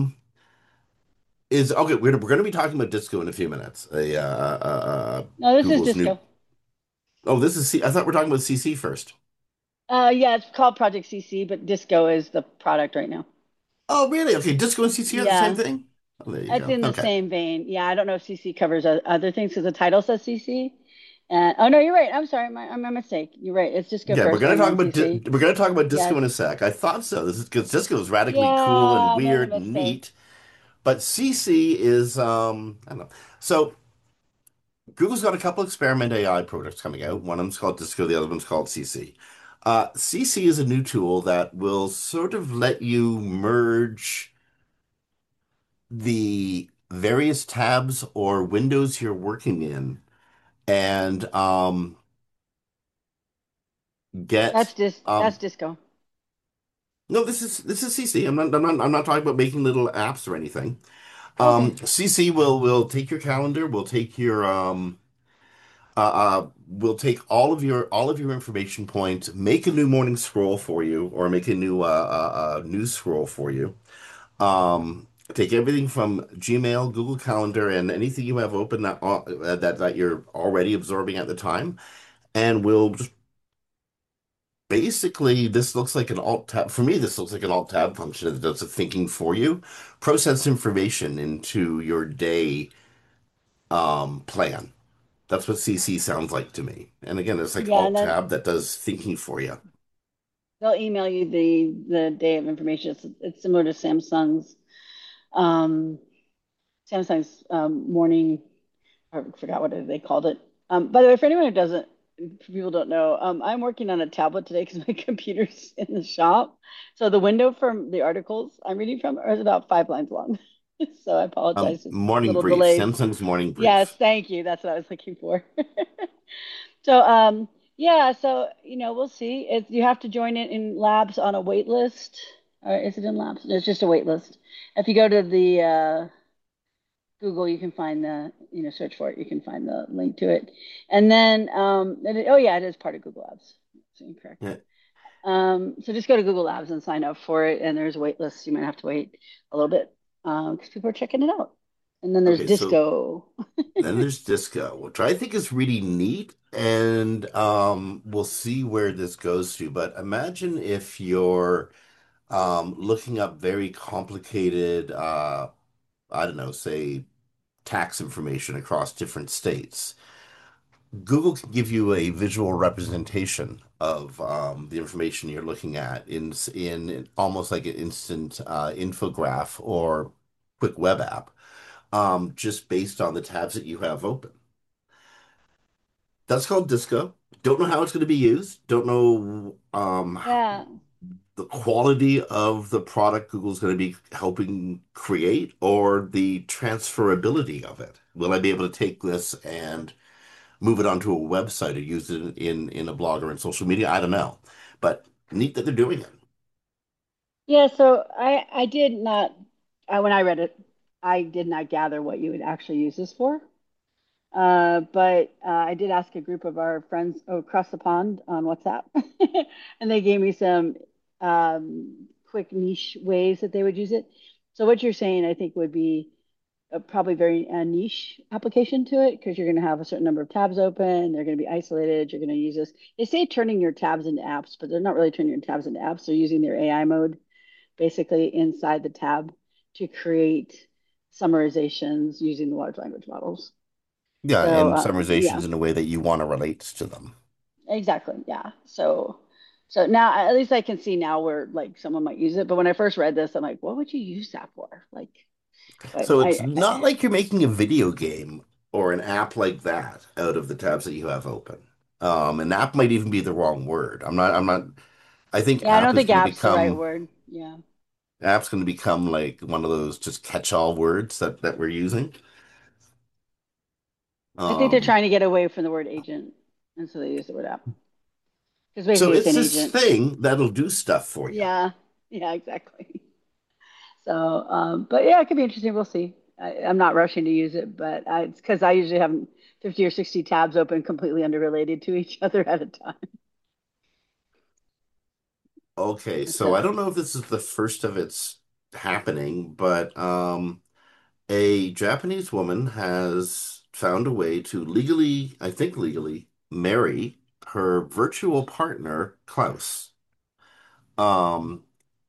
is okay. We're going to be talking about Disco in a few minutes. No, this is Google's new. Disco. Oh, this is C. I thought we are talking about CC first. Yeah, it's called Project CC, but Disco is the product right now. Oh, really? Okay, Disco and CC are the same Yeah, thing. Oh, there you it's go. in the Okay. same vein. Yeah, I don't know if CC covers other things because the title says CC. And oh no, you're right. I'm sorry, my mistake. You're right. It's Disco Yeah, first and then CC. we're going to talk about Disco Yes. in a sec. I thought so. This is because Disco is radically cool and Yeah, I made a weird and mistake. neat, but CC is I don't know. So Google's got a couple experiment AI products coming out. One of them's called Disco, the other one's called CC. CC is a new tool that will sort of let you merge the various tabs or windows you're working in and get That's um Disco. no, this is CC. I'm not talking about making little apps or anything. Okay. CC will take your calendar, will take your we'll take all of your information points, make a new morning scroll for you, or make a new news scroll for you. Take everything from Gmail, Google Calendar, and anything you have open that you're already absorbing at the time, and we'll just basically this looks like an alt tab. For me, this looks like an alt tab function that does the thinking for you, process information into your day plan. That's what CC sounds like to me. And again, it's like Yeah, and Alt then Tab that does thinking for you. they'll email you the day of information. It's similar to um Samsung's morning. I forgot what they called it. By the way, for anyone who doesn't, for people who don't know, I'm working on a tablet today because my computer's in the shop. So the window from the articles I'm reading from is about 5 lines long. So I apologize. It's a Morning little brief, delayed. Samsung's morning Yes, brief. thank you. That's what I was looking for. So yeah, so we'll see. You have to join it in labs on a wait list. Or is it in labs? No, it's just a wait list. If you go to the Google, you can find the, search for it, you can find the link to it. And then, oh yeah, it is part of Google Labs. So you're correct. Yeah. So just go to Google Labs and sign up for it. And there's wait lists. You might have to wait a little bit because people are checking it out. And then there's Okay, so Disco. then there's Disco, which I think is really neat, and we'll see where this goes to. But imagine if you're looking up very complicated, I don't know, say tax information across different states. Google can give you a visual representation of the information you're looking at in almost like an instant infograph or quick web app, just based on the tabs that you have open. That's called Disco. Don't know how it's going to be used. Don't know Yeah. the quality of the product Google's going to be helping create or the transferability of it. Will I be able to take this and move it onto a website or use it in a blog or in social media? I don't know. But neat that they're doing it. Yeah. So I did not, when I read it, I did not gather what you would actually use this for. But I did ask a group of our friends across the pond on WhatsApp, and they gave me some quick niche ways that they would use it. So what you're saying, I think, would be a probably very niche application to it because you're going to have a certain number of tabs open. They're going to be isolated. You're going to use this. They say turning your tabs into apps, but they're not really turning your tabs into apps. They're using their AI mode basically inside the tab to create summarizations using the large language models. Yeah, So and yeah, summarizations in a way that you want to relate to them. exactly. Yeah. So now at least I can see now where like someone might use it. But when I first read this, I'm like, what would you use that for? Like, but So it's not like you're making a video game or an app like that out of the tabs that you have open. An app might even be the wrong word. I'm not, I think yeah, I don't think app's the right become word. Yeah. app's going to become like one of those just catch-all words that we're using. I think they're Um, trying to get away from the word agent. And so they use the word app. Because so basically it's it's an this agent. thing that'll do stuff for you. Yeah. Yeah, exactly. So, but yeah, it could be interesting. We'll see. I'm not rushing to use it, but it's because I usually have 50 or 60 tabs open completely unrelated to each other at a time. Okay, so I So, don't know if this is the first of its happening, but a Japanese woman has found a way to legally, I think legally, marry her virtual partner, Klaus. Um,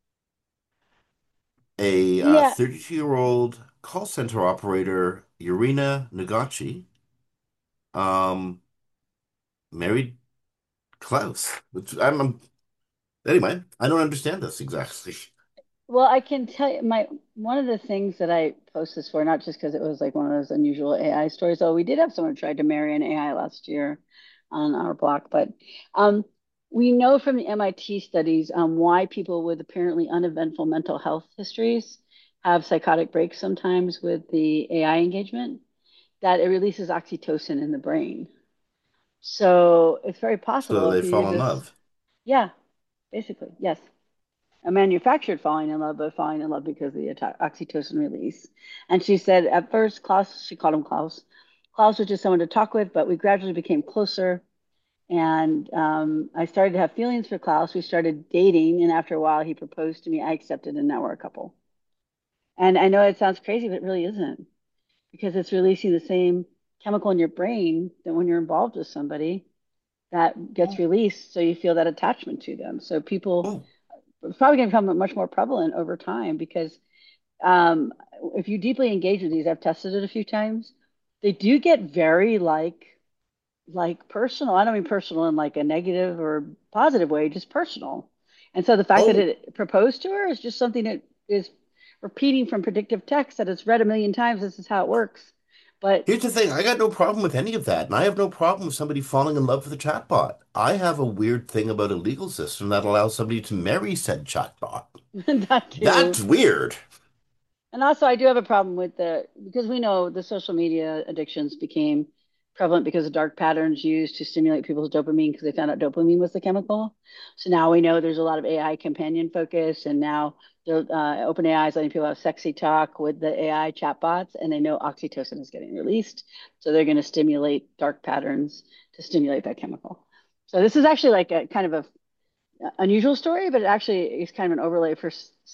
a yeah. 32-year-old call center operator, Yurina Nagachi, um, married Klaus. Anyway, I don't understand this exactly. Well, I can tell you my one of the things that I post this for, not just because it was like one of those unusual AI stories. Oh, we did have someone try to marry an AI last year on our block, but um, we know from the MIT studies why people with apparently uneventful mental health histories have psychotic breaks sometimes with the AI engagement, that it releases oxytocin in the brain. So it's very So possible they if you use fall in this. love. Yeah, basically, yes, a manufactured falling in love, but falling in love because of the oxytocin release. And she said at first, Klaus, she called him Klaus. Klaus was just someone to talk with, but we gradually became closer. And I started to have feelings for Klaus. We started dating, and after a while, he proposed to me. I accepted, and now we're a couple. And I know it sounds crazy, but it really isn't because it's releasing the same chemical in your brain that when you're involved with somebody that gets Oh, released, so you feel that attachment to them. So people oh, it's probably going to become much more prevalent over time because um, if you deeply engage with these, I've tested it a few times. They do get very like personal. I don't mean personal in like a negative or positive way, just personal. And so the fact that oh. it proposed to her is just something that is repeating from predictive text that it's read a million times. This is how it works. But Here's the thing, I got no problem with any of that, and I have no problem with somebody falling in love with a chatbot. I have a weird thing about a legal system that allows somebody to marry said chatbot. that too. That's weird. And also, I do have a problem with the because we know the social media addictions became prevalent because of dark patterns used to stimulate people's dopamine because they found out dopamine was the chemical. So now we know there's a lot of AI companion focus, and now OpenAI is letting people have sexy talk with the AI chatbots, and they know oxytocin is getting released, so they're going to stimulate dark patterns to stimulate that chemical. So this is actually like a kind of a unusual story, but it actually is kind of an overlay for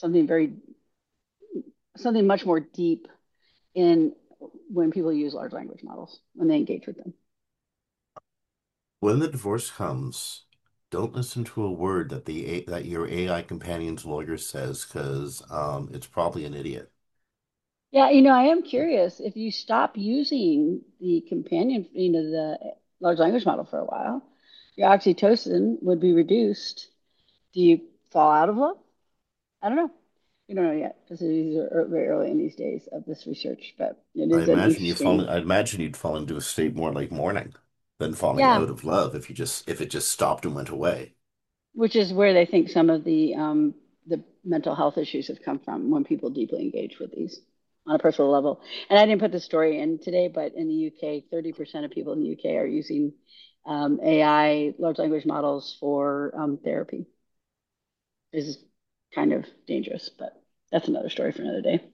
something much more deep in when people use large language models when they engage with them. When the divorce comes, don't listen to a word that that your AI companion's lawyer says, because it's probably an idiot. Yeah, I am curious if you stop using the companion, the large language model for a while, your oxytocin would be reduced. Do you fall out of love? I don't know. We don't know yet because these are very early in these days of this research, but it is an interesting. I imagine you'd fall into a state more like mourning than falling Yeah, out of love if it just stopped and went away. which is where they think some of the mental health issues have come from when people deeply engage with these on a personal level. And I didn't put the story in today, but in the UK, 30% of people in the UK are using AI large language models for therapy. Is kind of dangerous, but that's another story for another day.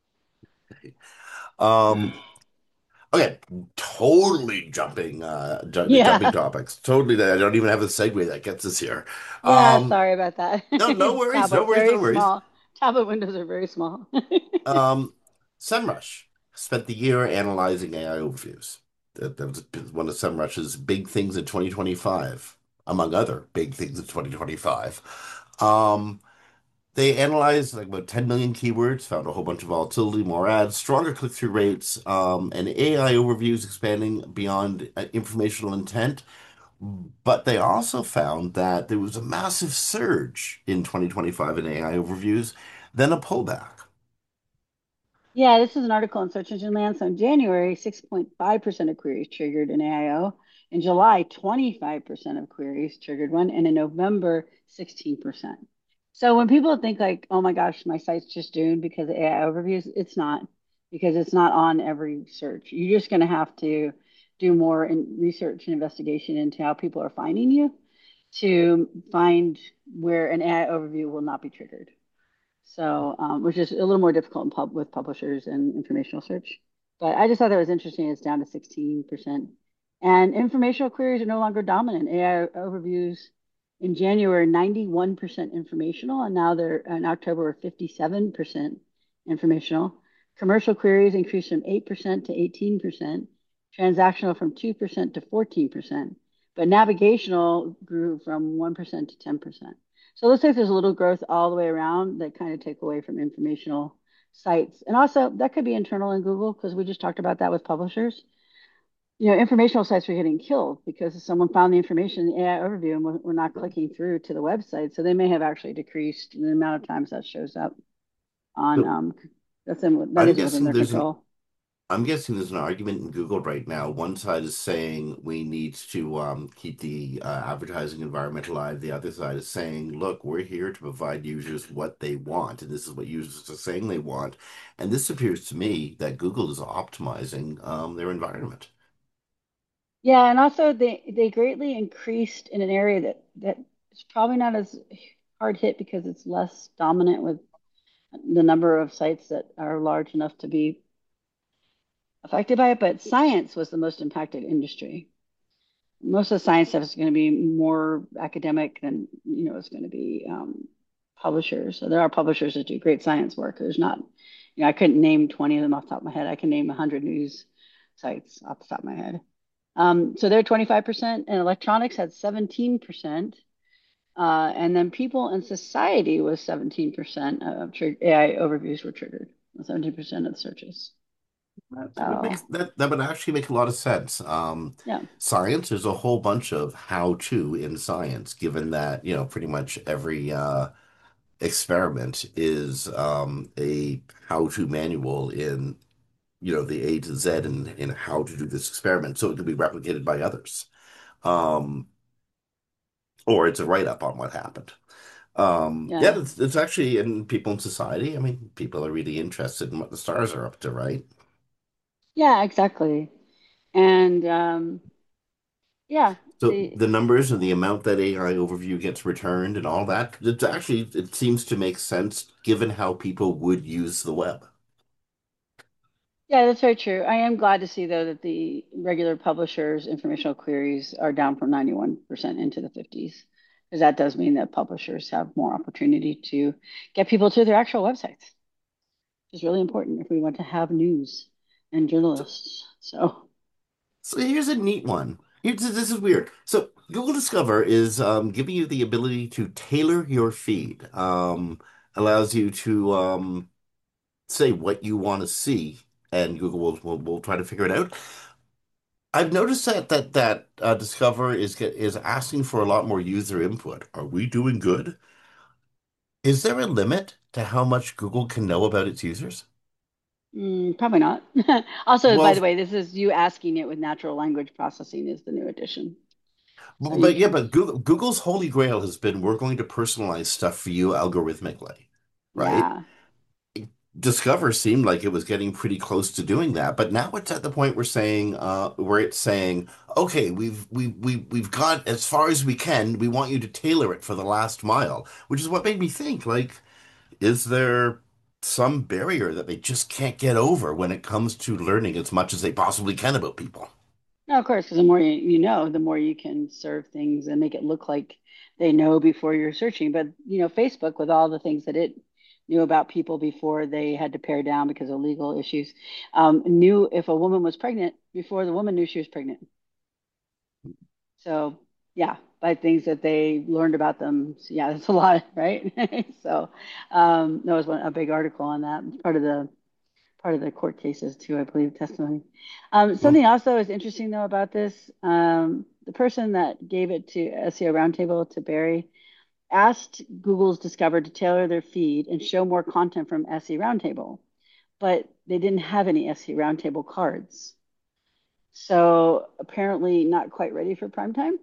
Um, okay, totally jumping Yeah, topics. Totally, I don't even have a segue that gets us here. yeah. Um, Sorry about that. no, no worries, no Tablet, worries, very no worries. small. Tablet windows are very small. Um, SEMrush spent the year analyzing AI overviews. That was one of SEMrush's big things in 2025, among other big things in 2025. Um, they analyzed like about 10 million keywords, found a whole bunch of volatility, more ads, stronger click-through rates, and AI overviews expanding beyond informational intent. But they also found that there was a massive surge in 2025 in AI overviews, then a pullback. Yeah, this is an article in Search Engine Land. So in January, 6.5% of queries triggered an AIO. In July, 25% of queries triggered one. And in November, 16%. So when people think like, oh my gosh, my site's just doomed because of AI overviews, it's not because it's not on every search. You're just going to have to do more in research and investigation into how people are finding you to find where an AI overview will not be triggered. So, which is a little more difficult with publishers and informational search. But I just thought that was interesting. It's down to 16%. And informational queries are no longer dominant. AI overviews in January, 91% informational, and now they're in October are 57% informational. Commercial queries increased from 8% to 18%, transactional from 2% to 14%, but navigational grew from 1% to 10%. So it looks like there's a little growth all the way around that kind of take away from informational sites. And also that could be internal in Google because we just talked about that with publishers. Informational sites were getting killed because someone found the information in the AI overview and we're not clicking through to the website. So they may have actually decreased the amount of times that shows up on So that I'm isn't within guessing their control. I'm guessing there's an argument in Google right now. One side is saying we need to keep the advertising environment alive. The other side is saying, look, we're here to provide users what they want, and this is what users are saying they want. And this appears to me that Google is optimizing their environment. Yeah, and also they greatly increased in an area that is probably not as hard hit because it's less dominant with the number of sites that are large enough to be affected by it, but science was the most impacted industry. Most of the science stuff is going to be more academic than, it's going to be publishers. So there are publishers that do great science work. There's not, I couldn't name 20 of them off the top of my head. I can name 100 news sites off the top of my head. So they're 25%, and electronics had 17%. And then people and society was 17% of AI overviews were triggered, 17% of the searches. So, That would actually make a lot of sense. yeah. Science, there's a whole bunch of how to in science, given that, pretty much every experiment is a how-to manual in, the A to Z in how to do this experiment so it can be replicated by others. Um, or it's a write-up on what happened. Yeah. Yeah, it's actually in people in society. I mean, people are really interested in what the stars are up to, right? Yeah, exactly. And yeah, So the the numbers and the amount that AI overview gets returned and all that, it's actually, it seems to make sense given how people would use the web. yeah, that's very true. I am glad to see though that the regular publishers' informational queries are down from 91% into the 50s, because that does mean that publishers have more opportunity to get people to their actual websites, which is really important if we want to have news and So, journalists. So, so here's a neat one. This is weird. So Google Discover is giving you the ability to tailor your feed. Allows you to say what you want to see, and Google will try to figure it out. I've noticed that Discover is asking for a lot more user input. Are we doing good? Is there a limit to how much Google can know about its users? probably not. Also, by the Well, way, this is you asking it with natural language processing is the new addition. So you but yeah, can, but Google's holy grail has been we're going to personalize stuff for you algorithmically, right? yeah. Discover seemed like it was getting pretty close to doing that, but now it's at the point where it's saying, okay, we've got as far as we can. We want you to tailor it for the last mile, which is what made me think, like, is there some barrier that they just can't get over when it comes to learning as much as they possibly can about people? No, of course, because the more you know, the more you can serve things and make it look like they know before you're searching. But Facebook with all the things that it knew about people before they had to pare down because of legal issues, knew if a woman was pregnant before the woman knew she was pregnant. So yeah, by things that they learned about them. So, yeah, that's a lot, right? So that was a big article on that. It's part of the court cases too, I believe, testimony. Hmm. Something else though is interesting though about this. The person that gave it to SEO Roundtable to Barry asked Google's Discover to tailor their feed and show more content from SE Roundtable, but they didn't have any SE Roundtable cards. So apparently not quite ready for prime time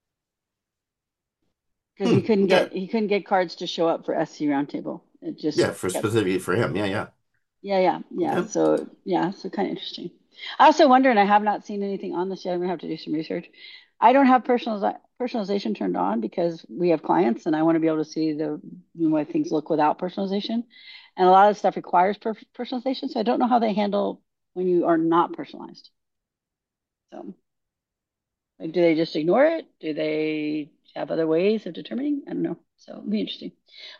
because he Hmm. couldn't Okay. get he couldn't get cards to show up for SE Roundtable. It just Yeah, for kept. specifically for him. Yeah, yeah. Yeah. Okay. So kind of interesting. I also wonder, and I have not seen anything on this yet. I'm gonna have to do some research. I don't have personalization turned on because we have clients, and I want to be able to see the way things look without personalization. And a lot of stuff requires personalization, so I don't know how they handle when you are not personalized. So, like, do they just ignore it? Do they have other ways of determining? I don't know. So it'll be interesting.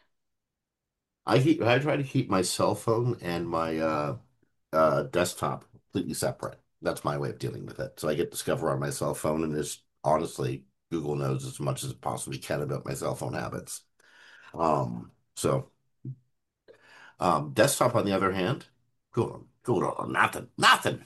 I try to keep my cell phone and my desktop completely separate. That's my way of dealing with it. So I get Discover on my cell phone, and it's honestly Google knows as much as it possibly can about my cell phone habits. So desktop on the other hand, Google, nothing.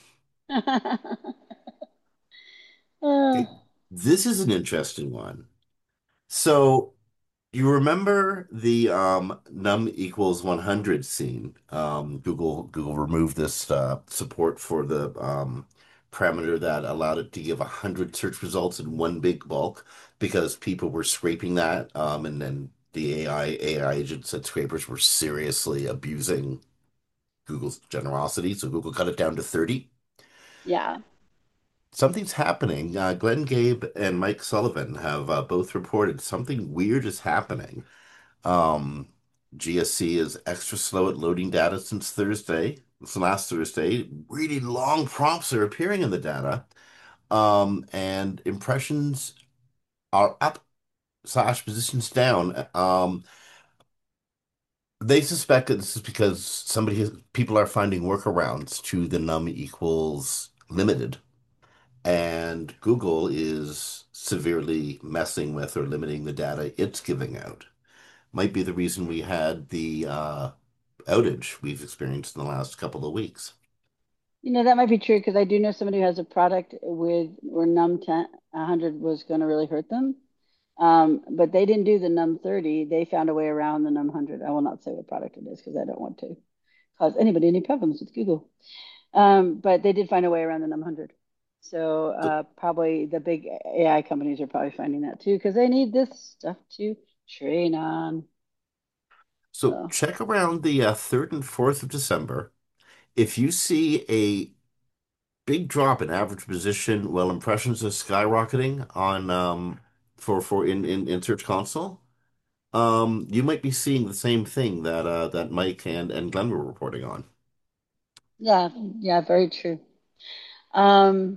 Uh, Okay, this is an interesting one. So you remember the num equals 100 scene? Google removed this support for the parameter that allowed it to give 100 search results in one big bulk because people were scraping that, and then the AI agents and scrapers were seriously abusing Google's generosity, so Google cut it down to 30. yeah. Something's happening. Glenn Gabe and Mike Sullivan have both reported something weird is happening. Um, GSC is extra slow at loading data since Thursday. It's last Thursday. Really long prompts are appearing in the data. And impressions are up slash positions down. They suspect that this is because people are finding workarounds to the num equals limited, and Google is severely messing with or limiting the data it's giving out. Might be the reason we had the outage we've experienced in the last couple of weeks. That might be true because I do know somebody who has a product with where num 10, 100 was going to really hurt them. But they didn't do the num 30. They found a way around the num 100. I will not say what product it is because I don't want to cause anybody any problems with Google. But they did find a way around the num 100. So So, probably the big AI companies are probably finding that too because they need this stuff to train on. so So check around the 3rd and 4th of December. If you see a big drop in average position while impressions are skyrocketing on for in Search Console. You might be seeing the same thing that that Mike and Glenn were reporting on. Yeah, yeah, very true. Um,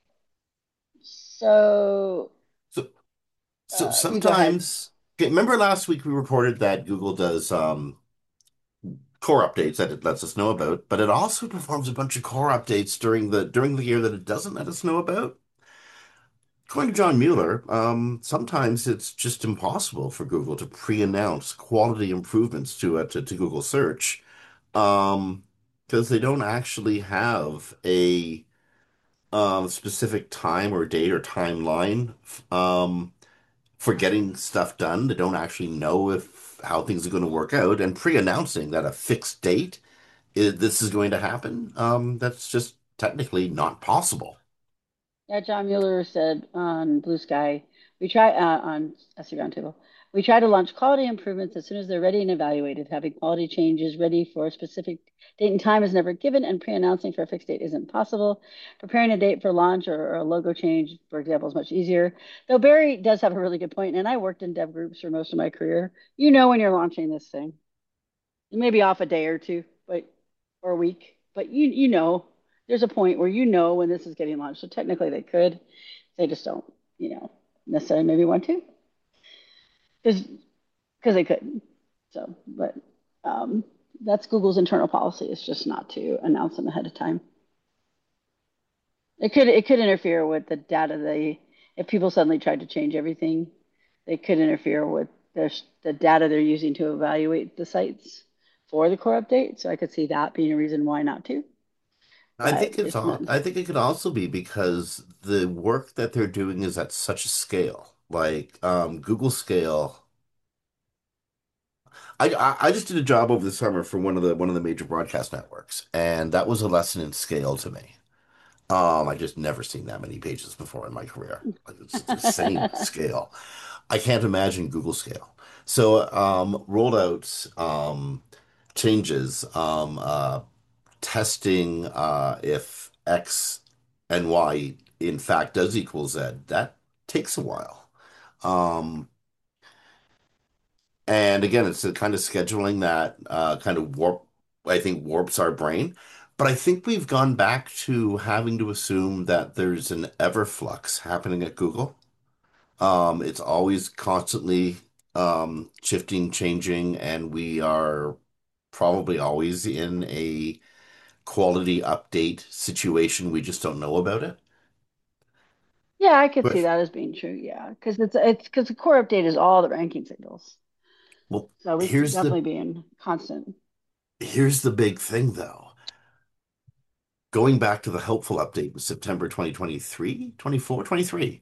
so So so you go ahead. sometimes, okay, remember last week we reported that Google does core updates that it lets us know about, but it also performs a bunch of core updates during the year that it doesn't let us know about. According to John Mueller, sometimes it's just impossible for Google to pre-announce quality improvements to Google search, um, because they don't actually have a specific time or date or timeline for getting stuff done. They don't actually know if how things are going to work out, and pre-announcing that a fixed date this is going to happen, that's just technically not possible. Yeah, John Mueller said on Blue Sky, we try on SE Roundtable, we try to launch quality improvements as soon as they're ready and evaluated. Having quality changes ready for a specific date and time is never given, and pre-announcing for a fixed date isn't possible. Preparing a date for launch or a logo change, for example, is much easier. Though Barry does have a really good point, and I worked in dev groups for most of my career. You know when you're launching this thing. You may be off a day or two, but or a week, but you know there's a point where you know when this is getting launched. So technically they could, they just don't, you know, necessarily maybe want to because they couldn't. So, but um, that's Google's internal policy. It's just not to announce them ahead of time. It could interfere with the data they if people suddenly tried to change everything, they could interfere with the data they're using to evaluate the sites for the core update. So I could see that being a reason why not to. But it's not. I think it could also be because the work that they're doing is at such a scale, like Google scale. I just did a job over the summer for one of the major broadcast networks, and that was a lesson in scale to me. I just never seen that many pages before in my career. Like, it's just insane scale. I can't imagine Google scale. So rolled out changes, testing if X and Y in fact does equal Z. That takes a while. Um, and again, it's the kind of scheduling that I think warps our brain. But I think we've gone back to having to assume that there's an everflux happening at Google. It's always constantly shifting, changing, and we are probably always in a quality update situation. We just don't know about it. Yeah, I could see But that as being true. Yeah, because it's because the core update is all the ranking signals, well, so it's definitely being constant. here's the big thing though. Going back to the helpful update in September 2023, 24, 23,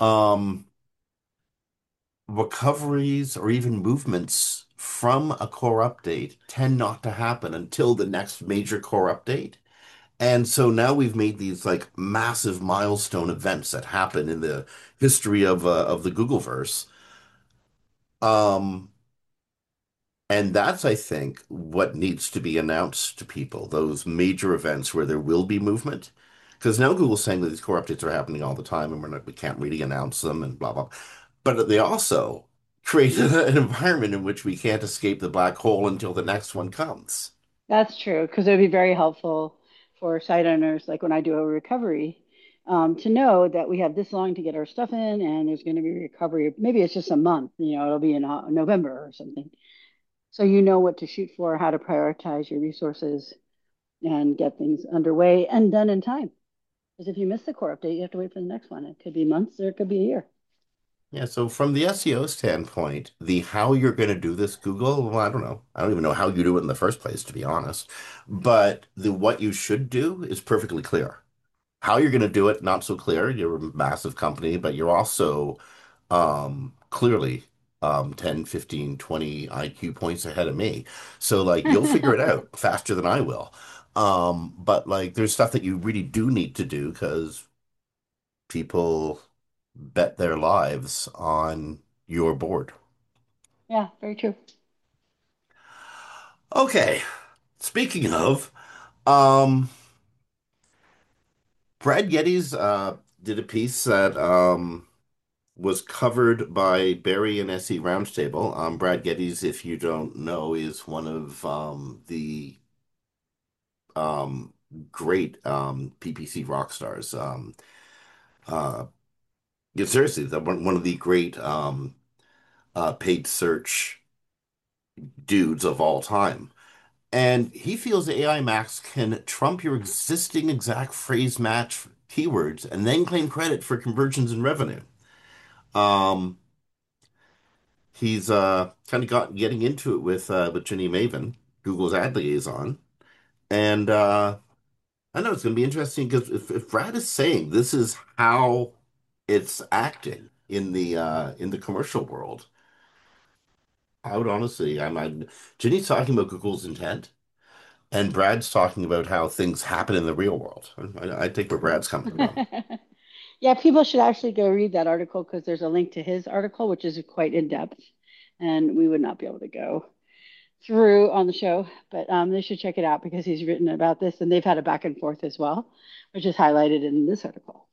recoveries or even movements from a core update tend not to happen until the next major core update. And so now we've made these like massive milestone events that happen in the history of the Googleverse. Um, And that's, I think, what needs to be announced to people, those major events where there will be movement. Because now Google's saying that these core updates are happening all the time and we can't really announce them and blah, blah. But they also create an environment in which we can't escape the black hole until the next one comes. That's true because it would be very helpful for site owners, like when I do a recovery, to know that we have this long to get our stuff in, and there's going to be recovery. Maybe it's just a month, you know, it'll be in November or something. So you know what to shoot for, how to prioritize your resources, and get things underway and done in time. Because if you miss the core update, you have to wait for the next one. It could be months or it could be a year. Yeah, so from the SEO standpoint, the how you're going to do this, Google, well, I don't know. I don't even know how you do it in the first place, to be honest. But the what you should do is perfectly clear. How you're going to do it, not so clear. You're a massive company, but you're also clearly 10, 15, 20 IQ points ahead of me. So like you'll figure it out faster than I will. But like there's stuff that you really do need to do because people bet their lives on your board. Yeah, very true. Okay, speaking of, um, Brad Geddes did a piece that was covered by Barry and SE Roundtable. Brad Geddes, if you don't know, is one of the um, great PPC rock stars. Uh, yeah, seriously, one of the great paid search dudes of all time. And he feels AI Max can trump your existing exact phrase match keywords and then claim credit for conversions and revenue. Um, he's kind of got getting into it with Ginny Maven, Google's ad liaison, and I know it's going to be interesting because if Brad is saying this is how it's acting in the commercial world, I would honestly, Ginny's talking about Google's intent. And Brad's talking about how things happen in the real world. I take where Brad's coming from. Yeah, people should actually go read that article because there's a link to his article, which is quite in depth, and we would not be able to go through on the show, but they should check it out because he's written about this, and they've had a back and forth as well, which is highlighted in this article.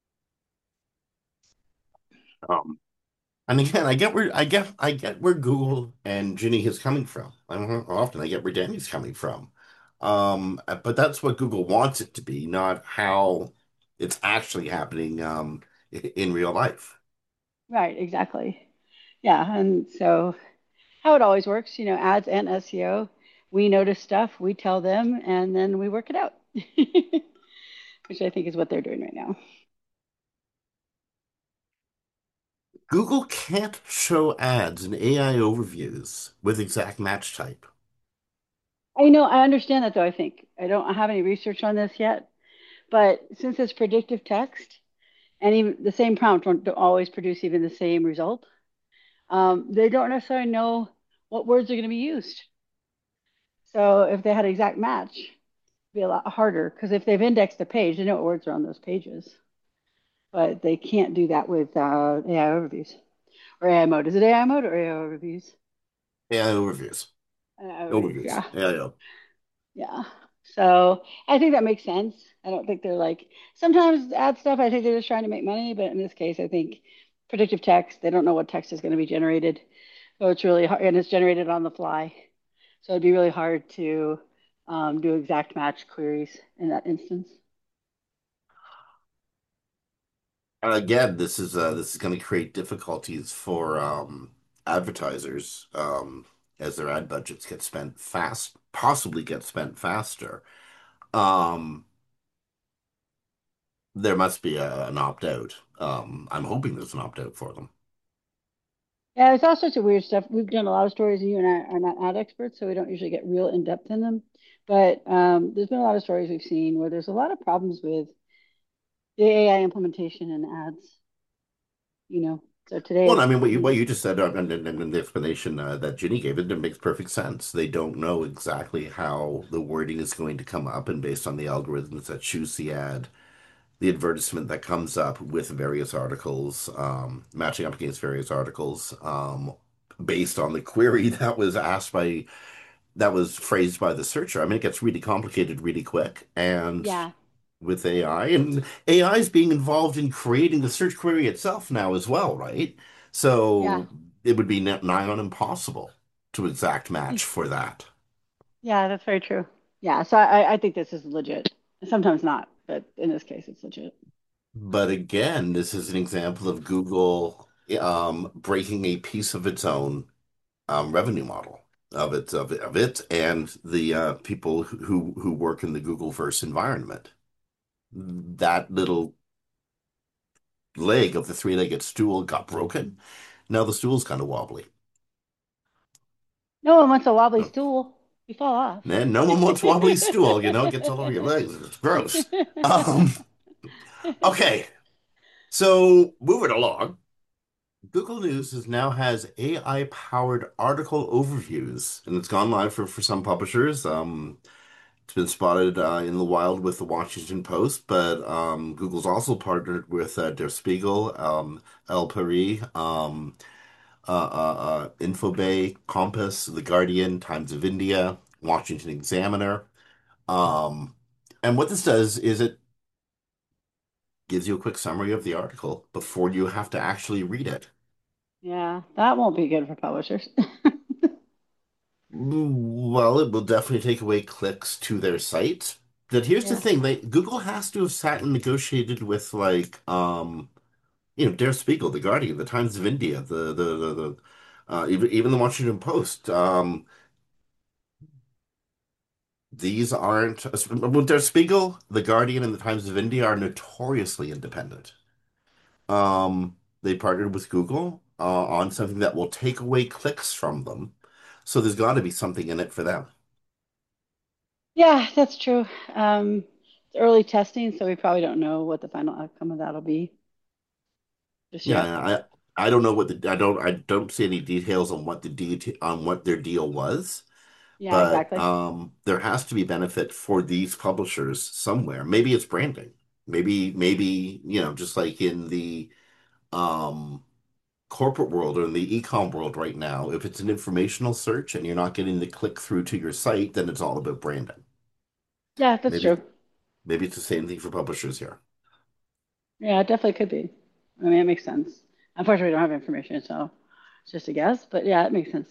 Um, and again, I get where Google and Ginny is coming from. I don't know how often I get where Danny's coming from. But that's what Google wants it to be, not how it's actually happening in real life. Right, exactly. Yeah, and so how it always works, ads and SEO, we notice stuff, we tell them, and then we work it out, which I think is what they're doing right now. Google can't show ads in AI overviews with exact match type. I understand that though. I don't have any research on this yet, but since it's predictive text and even the same prompt don't always produce even the same result, they don't necessarily know what words are going to be used. So if they had exact match, it'd be a lot harder because if they've indexed the page, they know what words are on those pages. But they can't do that with AI overviews or AI mode. Is it AI mode or AI overviews? AI overviews. AI overviews, Overviews. yeah. Yeah, yeah. Yeah. So I think that makes sense. I don't think they're like sometimes ad stuff, I think they're just trying to make money, but in this case, I think predictive text, they don't know what text is going to be generated. So it's really hard, and it's generated on the fly. So it'd be really hard to do exact match queries in that instance. Again, this is going to create difficulties for advertisers as their ad budgets get spent fast, possibly get spent faster. Um, there must be an opt-out. I'm hoping there's an opt-out for them. Yeah, there's all sorts of weird stuff. We've done a lot of stories, and you and I are not ad experts, so we don't usually get real in depth in them. But there's been a lot of stories we've seen where there's a lot of problems with the AI implementation and ads. So Well, I today, mean, what you just said and the explanation that Ginny gave it makes perfect sense. They don't know exactly how the wording is going to come up, and based on the algorithms that choose the ad, the advertisement that comes up with various articles, matching up against various articles, based on the query that was phrased by the searcher. I mean, it gets really complicated really quick. And yeah, with AI, and AI is being involved in creating the search query itself now as well, right? yeah, So it would be nigh on impossible to exact match for that. yeah, that's very true. Yeah, so I think this is legit. Sometimes not, but in this case, it's legit. But again, this is an example of Google breaking a piece of its own revenue model of it and the people who work in the Googleverse environment. That little leg of the three-legged stool got broken. Now the stool's kind of wobbly. No one wants a wobbly stool. You fall off. And no one wants wobbly stool, you know, it gets all over your legs. It's gross. Um, okay, so moving along. Google News now has AI-powered article overviews, and it's gone live for some publishers. It's been spotted in the wild with the Washington Post, but Google's also partnered with Der Spiegel, El Paris, Infobay, Compass, The Guardian, Times of India, Washington Examiner. Um, and what this does is gives you a quick summary of the article before you have to actually read it. Yeah, that won't be good for publishers. Well, it will definitely take away clicks to their site. But here's the Yeah. thing, Google has to have sat and negotiated with Der Spiegel, The Guardian, the Times of India, even the Washington Post. These aren't well, Der Spiegel, The Guardian, and the Times of India are notoriously independent. They partnered with Google on something that will take away clicks from them. So there's got to be something in it for them. Yeah, that's true. It's early testing, so we probably don't know what the final outcome of that'll be just yet. Yeah, I don't know what I don't see any details on what the de on what their deal was, Yeah, but exactly. there has to be benefit for these publishers somewhere. Maybe it's branding. Maybe just like in the um corporate world or in the e-com world right now, if it's an informational search and you're not getting the click through to your site, then it's all about branding. Yeah, that's Maybe true. maybe it's the same thing for publishers here. Yeah, it definitely could be. I mean, it makes sense. Unfortunately, we don't have information, so it's just a guess. But yeah, it makes sense.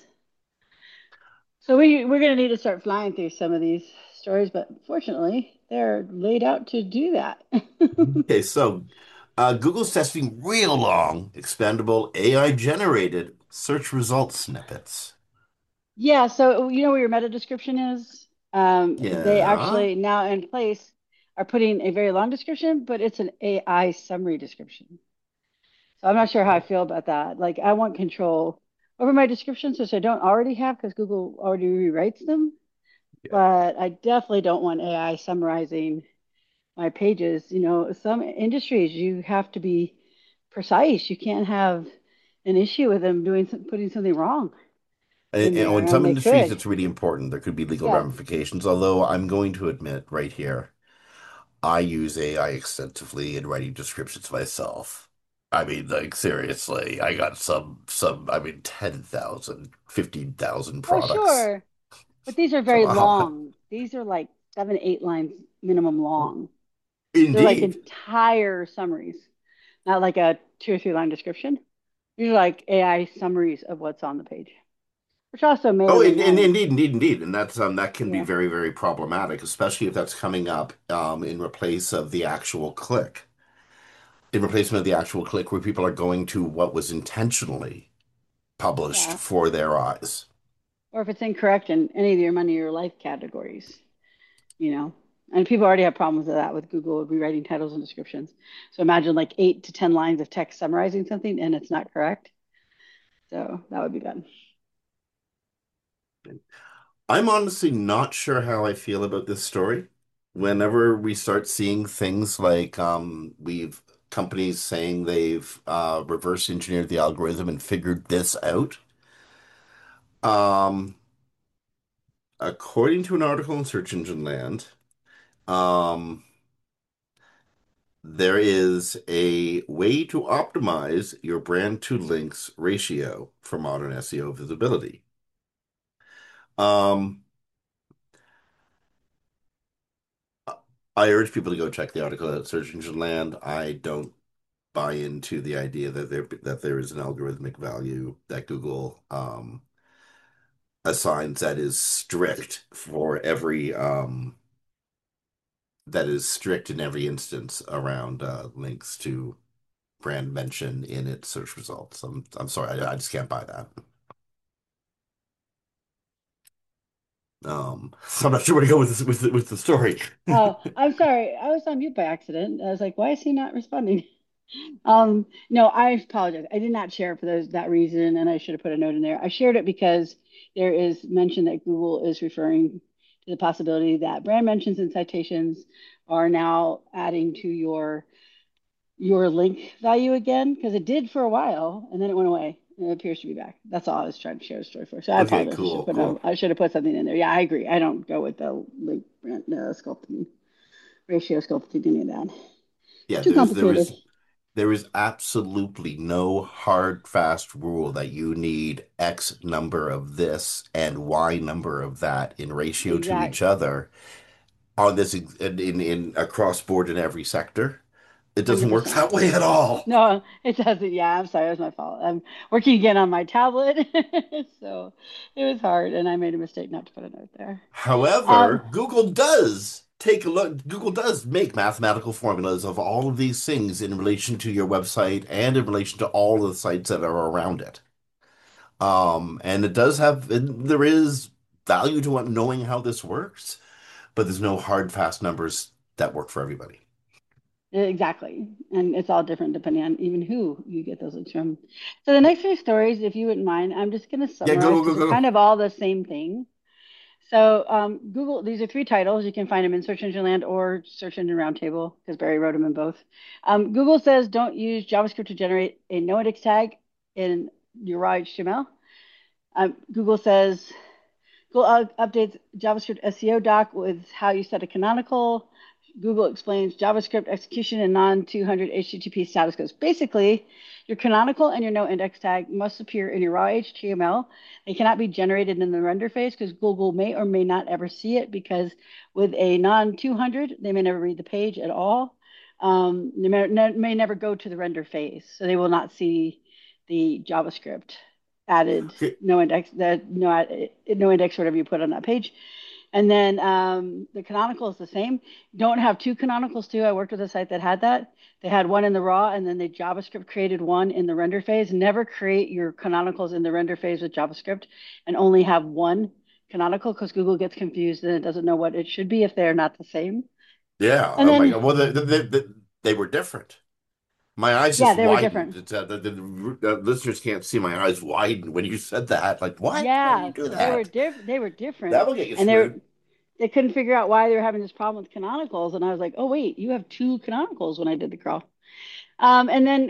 So we're gonna need to start flying through some of these stories, but fortunately, they're laid out to do that. Okay, so Google's testing real long, expandable AI generated search result snippets. Yeah, so you know where your meta description is? They Yeah. actually now in place are putting a very long description, but it's an AI summary description. So I'm not sure how I Oh, feel about that. Like I want control over my descriptions, which I don't already have because Google already rewrites them. yeah. But I definitely don't want AI summarizing my pages. You know, some industries you have to be precise. You can't have an issue with them putting something wrong in there, In and some they industries, could. it's really important. There could be legal Yeah. ramifications, although I'm going to admit right here, I use AI extensively in writing descriptions myself. I mean, like seriously, I got I mean, 10,000, 15,000 Oh, products. sure. But these are Come very on. long. These are like 7, 8 lines minimum long. They're like Indeed. entire summaries, not like a 2 or 3 line description. These are like AI summaries of what's on the page, which also may or Oh, may not. indeed. And that can be Yeah. very, very problematic, especially if that's coming up in replace of the actual click. In replacement of the actual click where people are going to what was intentionally published Yeah. for their eyes. Or if it's incorrect in any of your money or life categories, you know. And people already have problems with that with Google rewriting titles and descriptions. So imagine like 8 to 10 lines of text summarizing something and it's not correct. So that would be bad. I'm honestly not sure how I feel about this story. Whenever we start seeing things like we've companies saying they've reverse engineered the algorithm and figured this out. Um, According to an article in Search Engine Land, um, there is a way to optimize your brand to links ratio for modern SEO visibility. Um, I urge people to go check the article at Search Engine Land. I don't buy into the idea that there is an algorithmic value that Google assigns that is strict for every that is strict in every instance around links to brand mention in its search results. I'm sorry, I just can't buy that. So I'm not sure where to go with this with the story. Oh, I'm sorry. I was on mute by accident. I was like, why is he not responding? No, I apologize. I did not share it for that reason, and I should have put a note in there. I shared it because there is mention that Google is referring to the possibility that brand mentions and citations are now adding to your link value again, because it did for a while and then it went away. And it appears to be back. That's all I was trying to share the story for. So I Okay, apologize. cool. I should have put something in there. Yeah, I agree. I don't go with the link sculpting, ratio sculpting, any of that. Yeah, Too complicated. there is absolutely no hard, fast rule that you need X number of this and Y number of that in ratio to each Exact. other on this in across board in every sector. It doesn't work 100%. that way at all. No, it doesn't. Yeah, I'm sorry. It was my fault. I'm working again on my tablet. So it was hard, and I made a mistake not to put a note there. However, Um, Google does take a look. Google does make mathematical formulas of all of these things in relation to your website and in relation to all of the sites that are around it. And it does have, there is value to knowing how this works, but there's no hard, fast numbers that work for everybody. exactly. And it's all different depending on even who you get those links from. So the next few stories, if you wouldn't mind, I'm just going to Yeah, summarize go, because go, they're go, kind go. of all the same thing. So Google, these are three titles. You can find them in Search Engine Land or Search Engine Roundtable because Barry wrote them in both. Google says don't use JavaScript to generate a no index tag in your raw HTML. Google says Google updates JavaScript SEO doc with how you set a canonical. Google explains JavaScript execution and non-200 HTTP status codes. Basically, your canonical and your no index tag must appear in your raw HTML. They cannot be generated in the render phase because Google may or may not ever see it because with a non-200, they may never read the page at all. They may never go to the render phase, so they will not see the JavaScript added Okay. no index, the no index, whatever you put on that page. And then the canonical is the same. Don't have two canonicals too. I worked with a site that had that. They had one in the raw, and then they JavaScript created one in the render phase. Never create your canonicals in the render phase with JavaScript, and only have one canonical because Google gets confused and it doesn't know what it should be if they're not the same. Yeah. And Oh my then God. Well, they were different. My eyes yeah, just they were widened. different. The listeners can't see my eyes widen when you said that. Like, what? Why do you Yeah, do they were that? different. They were different, That will get you and screwed. they couldn't figure out why they were having this problem with canonicals. And I was like, oh wait, you have two canonicals when I did the crawl. And then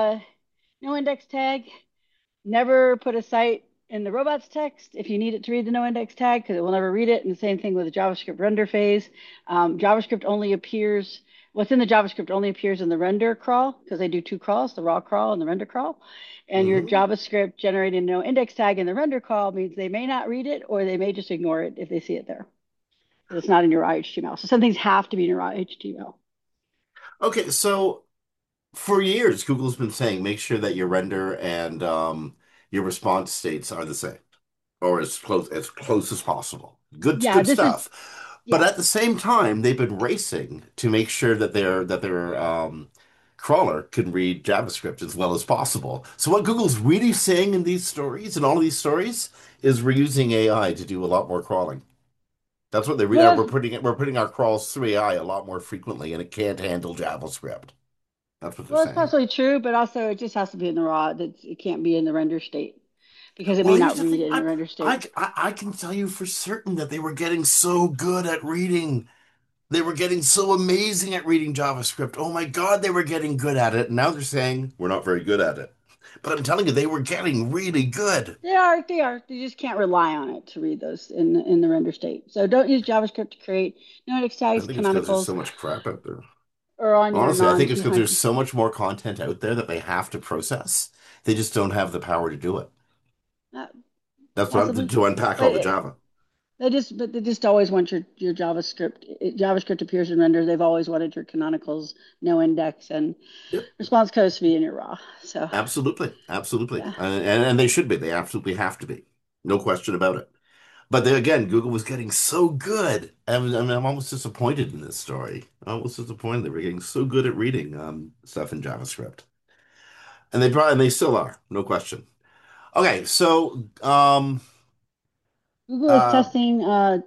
no index tag. Never put a site in the robots text if you need it to read the no index tag because it will never read it. And the same thing with the JavaScript render phase. JavaScript only appears, what's in the JavaScript only appears in the render crawl because they do two crawls, the raw crawl and the render crawl. And your Hmm. JavaScript generating no index tag in the render crawl means they may not read it or they may just ignore it if they see it there because it's not in your HTML. So some things have to be in your HTML. Okay, so for years, Google's been saying make sure that your render and your response states are the same, or as close as possible. Yeah, Good this is stuff. But yeah. at the same time, they've been racing to make sure that their crawler can read JavaScript as well as possible. So what Google's really saying in these stories, in all of these stories, is we're using AI to do a lot more crawling. That's what they read. Well, We're putting our crawls through AI a lot more frequently, and it can't handle JavaScript. That's what they're well, it's saying. possibly true, but also it just has to be in the raw. It can't be in the render state because it may Well, here's not the read thing. it in the render state. I can tell you for certain that they were getting so good at reading. They were getting so amazing at reading JavaScript. Oh my God, they were getting good at it. And now they're saying we're not very good at it. But I'm telling you, they were getting really good. They are, they are. You just can't rely on it to read those in the render state. So don't use JavaScript to create notice I tags, think it's because there's canonicals, so much crap out there. or on your Honestly, I non think it's because there's 200. so much more content out there that they have to process. They just don't have the power to do it. Uh, That's what possibly, to unpack all but the Java. they just always want your JavaScript. JavaScript appears in render. They've always wanted your canonicals, no index, and Yep. response codes to be in your raw. So Absolutely. Absolutely. yeah. And they should be. They absolutely have to be. No question about it. But then again, Google was getting so good. I'm almost disappointed in this story. I'm almost disappointed they were getting so good at reading stuff in JavaScript. And they still are, no question. Okay, so Google is uh testing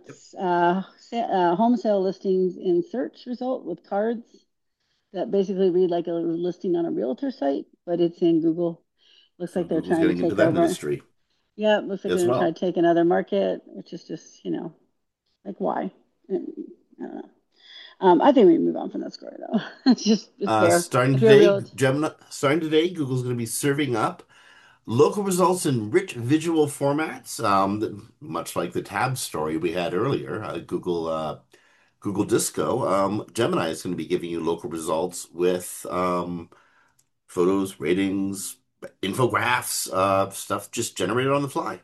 home sale listings in search result with cards that basically read like a listing on a realtor site, but it's in Google. Looks so like they're Google's trying to getting into take that over. industry Yeah, it looks like they're as going to try well. to take another market, which is just, like why? I don't know. I think we move on from that story though. It's there. If you're a real, Starting today, Google's going to be serving up local results in rich visual formats, much like the tab story we had earlier. Google Disco. Gemini is going to be giving you local results with photos, ratings, infographics, stuff just generated on the fly.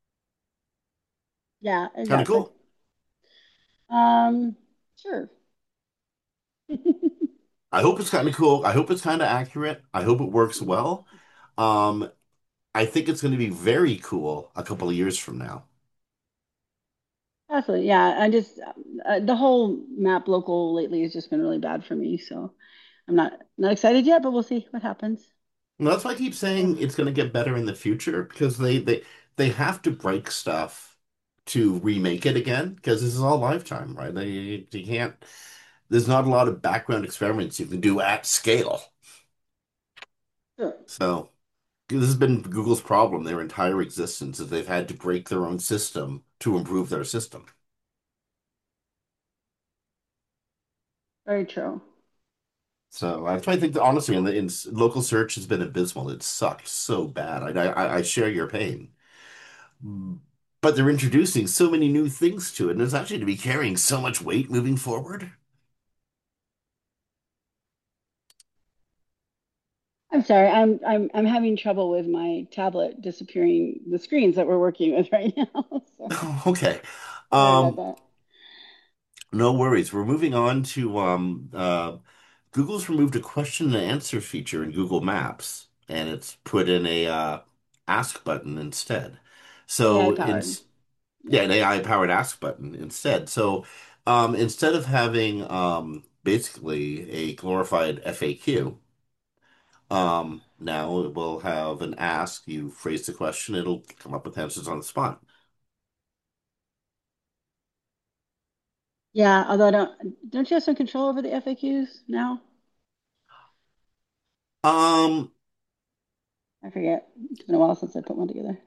yeah, Kind of exactly. cool. Um, sure. I hope it's kind of cool. I hope it's kind of accurate. I hope it works Yeah. well. Um, I think it's going to be very cool a couple of years from now. Absolutely. Yeah. I just, the whole map local lately has just been really bad for me. So I'm not excited yet, but we'll see what happens. And that's why I keep saying it's going to get better in the future because they have to break stuff to remake it again because this is all lifetime, right? You can't. There's not a lot of background experiments you can do at scale. Sure. So this has been Google's problem their entire existence is they've had to break their own system to improve their system. Very true. So that's why I think that honestly, in local search has been abysmal. It sucked so bad. I share your pain. But they're introducing so many new things to it, and it's actually to be carrying so much weight moving forward. I'm sorry. I'm having trouble with my tablet disappearing the screens that we're working with right now. So Okay. sorry about Um, that. no worries. We're moving on to Google's removed a question and answer feature in Google Maps, and it's put in a ask button instead. AI So in powered. Yeah, Yeah. an AI powered ask button instead. So instead of having basically a glorified FAQ, now it will have an ask. You phrase the question, it'll come up with answers on the spot. Yeah. Although I don't you have some control over the FAQs now? Um, I forget. It's been a while since I put one together.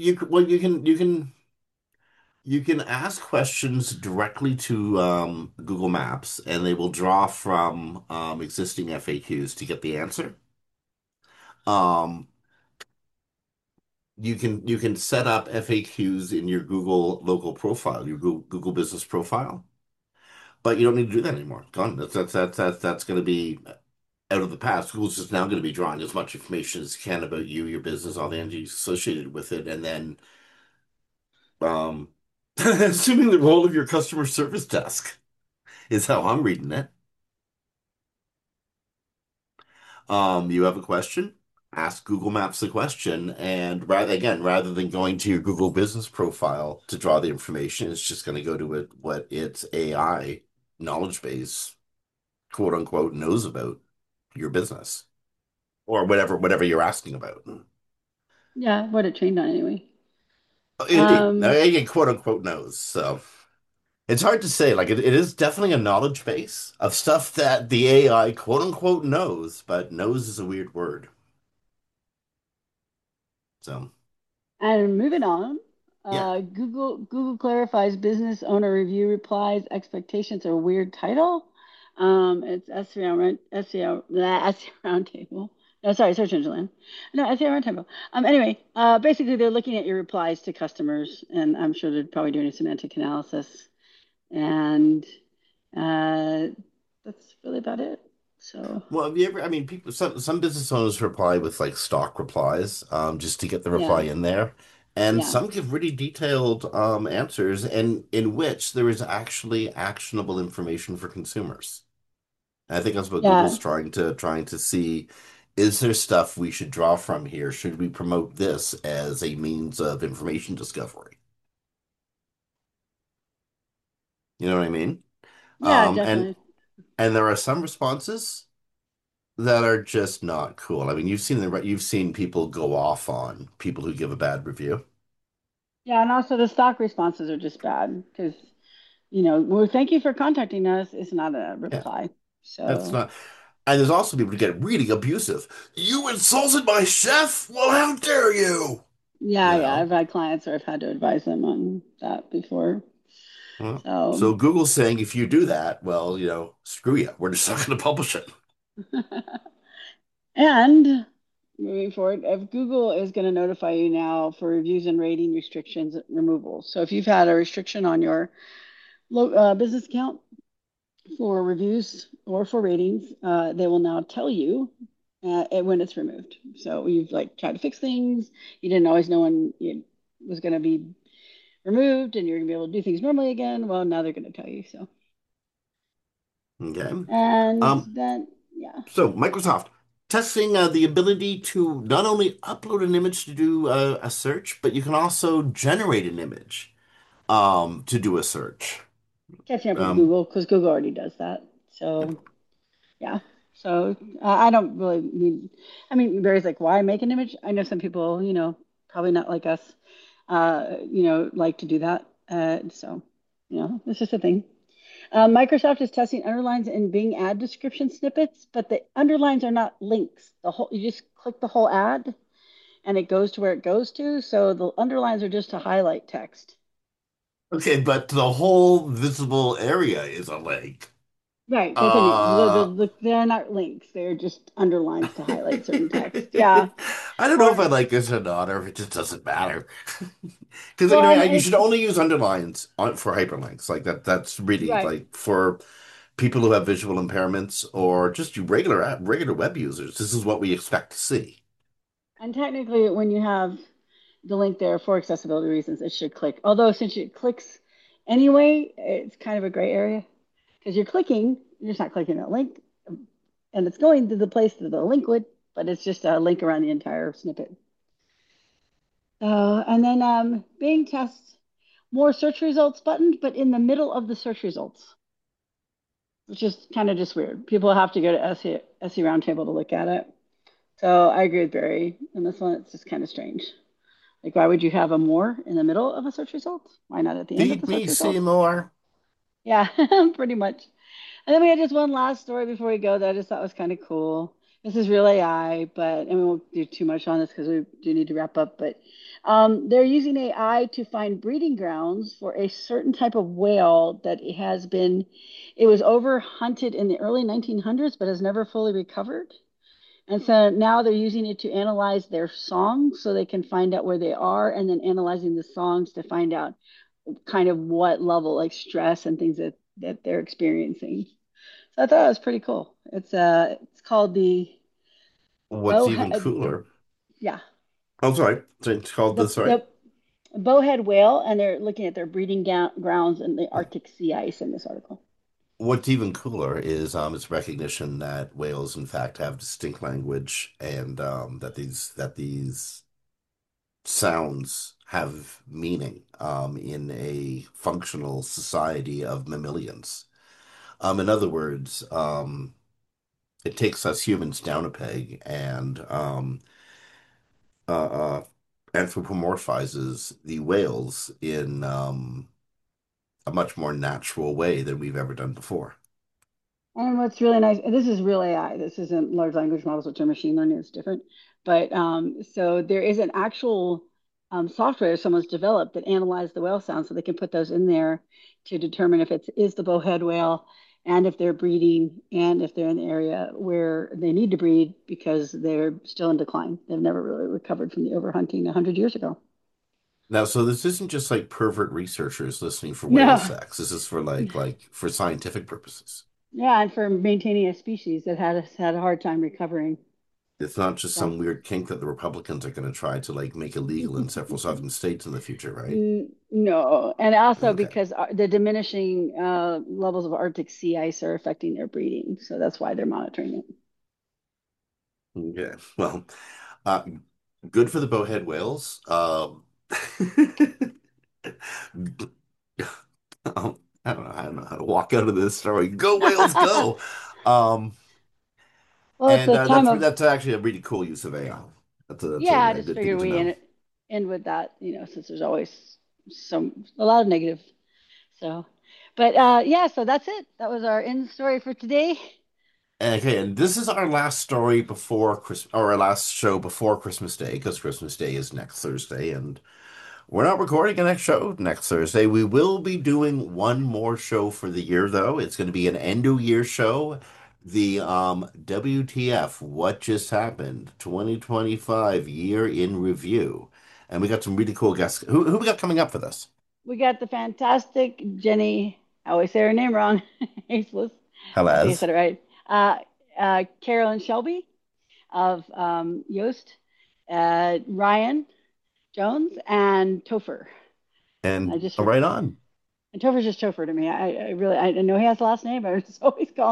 you can ask questions directly to Google Maps, and they will draw from existing FAQs to get the answer. Um, you can set up FAQs in your Google local profile, your Google Business profile, but you don't need to do that anymore. Gone. That's going to be out of the past. Google's just now going to be drawing as much information as it can about you, your business, all the entities associated with it, and then um, assuming the role of your customer service desk is how I'm reading it. You have a question, ask Google Maps the question, and rather than going to your Google business profile to draw the information, it's just going to go to what its AI knowledge base, quote unquote, knows about your business or whatever you're asking about. Yeah. What it trained on anyway. Indeed, Um, again, quote unquote knows. So it's hard to say. Like it is definitely a knowledge base of stuff that the AI quote unquote knows, but knows is a weird word. So And moving on, yeah. Google clarifies business owner review replies expectations are weird title. It's SEO roundtable. No, sorry, Search Engine Land. No, SEO roundtable. Anyway, basically they're looking at your replies to customers, and I'm sure they're probably doing a semantic analysis, and uh, that's really about it. So Well, have you ever, I mean, people, some business owners reply with like stock replies, just to get the reply yeah, in there. And yeah, some give really detailed answers and in which there is actually actionable information for consumers. And I think that's what yeah, Google's trying to see, is there stuff we should draw from here? Should we promote this as a means of information discovery? You know what I mean? yeah, And definitely. there are some responses that are just not cool. I mean, you've seen people go off on people who give a bad review. Yeah, and also the stock responses are just bad because, well, thank you for contacting us is not a Yeah, reply. that's So, not. And there's also people who get really abusive. You insulted my chef? Well, how dare you? yeah, You yeah, know? I've had clients where I've had to advise them on that before. Well, So, so Google's saying if you do that, well, screw you. We're just not going to publish it. and moving forward, if Google is going to notify you now for reviews and rating restrictions removal. So, if you've had a restriction on your business account for reviews or for ratings, they will now tell you when it's removed. So you've like tried to fix things. You didn't always know when it was going to be removed and you're going to be able to do things normally again. Well, now they're going to tell you. So, Okay. and Um, then, So Microsoft testing the ability to not only upload an image to do a search, but you can also generate an image to do a search. Catching up with Um, Google because Google already does that. So yeah. So I don't really need. I mean, Barry's like, why make an image? I know some people, probably not like us, like to do that. So, it's just a thing. Microsoft is testing underlines in Bing ad description snippets, but the underlines are not links. You just click the whole ad and it goes to where it goes to. So the underlines are just to highlight text. okay, but the whole visible area is a lake. Right. That's what I mean. Uh, They're not links. They're just underlines to highlight certain text. Yeah. I don't know if Or, I like this or not, or if it just doesn't matter. Because well, and you should it's only use underlines for hyperlinks. Like that. That's really right. like for people who have visual impairments or just you regular web users. This is what we expect to see. And technically, when you have the link there for accessibility reasons, it should click. Although, since it clicks anyway, it's kind of a gray area because you're just not clicking that link, and it's going to the place that the link would, but it's just a link around the entire snippet. And then Bing tests more search results button, but in the middle of the search results, which is kind of just weird. People have to go to SE Roundtable to look at it. So I agree with Barry. In this one, it's just kind of strange. Like, why would you have a more in the middle of a search result? Why not at the end of Feed the me, search result? Seymour. Yeah, pretty much. And then we had just one last story before we go that I just thought was kind of cool. This is real AI, and we won't do too much on this because we do need to wrap up. But they're using AI to find breeding grounds for a certain type of whale that it was over hunted in the early 1900s, but has never fully recovered. And so now they're using it to analyze their songs so they can find out where they are, and then analyzing the songs to find out kind of what level, like stress and things that they're experiencing. So I thought it was pretty cool. It's called the What's even bowhead, cooler? yeah, I'm sorry. It's called the this, right? the bowhead whale, and they're looking at their breeding grounds in the Arctic sea ice in this article. What's even cooler is its recognition that whales, in fact, have distinct language and that these sounds have meaning in a functional society of mammalians. In other words, it takes us humans down a peg and anthropomorphizes the whales in a much more natural way than we've ever done before. And what's really nice, and this is real AI. This isn't large language models, which are machine learning. It's different. But so there is an actual software someone's developed that analyzes the whale sounds, so they can put those in there to determine if it is the bowhead whale, and if they're breeding, and if they're in the area where they need to breed because they're still in decline. They've never really recovered from the overhunting 100 years ago. Now, so this isn't just like pervert researchers listening for whale No. sex. This is for like for scientific purposes. Yeah, and for maintaining a species that had a hard time recovering. It's not just So. some weird kink that the Republicans are going to try to like make illegal in several southern states in the future, right? No, and also Okay. because the diminishing levels of Arctic sea ice are affecting their breeding, so that's why they're monitoring it. Okay. Well, uh, good for the bowhead whales. I don't know how to walk out of this story. Go whales, go! Um, Well, it's a time of that's actually a really cool use of AI. That's yeah. I a just good thing figured to we know. end with that, since there's always a lot of negative. So, but yeah, so that's it. That was our end story for today. Okay, and this is our last story before Christmas, or our last show before Christmas Day, because Christmas Day is next Thursday, and we're not recording a next show next Thursday. We will be doing one more show for the year, though. It's going to be an end of year show. The WTF, What Just Happened, 2025 Year in Review. And we got some really cool guests. Who we got coming up for this? We got the fantastic Jenny. I always say her name wrong. Aceless. I think I Hellas. said it right. Carolyn Shelby of Yoast, Ryan Jones, and Topher. And I And just right on. and Topher's just Topher to me. I really I know he has a last name, but I just always call him.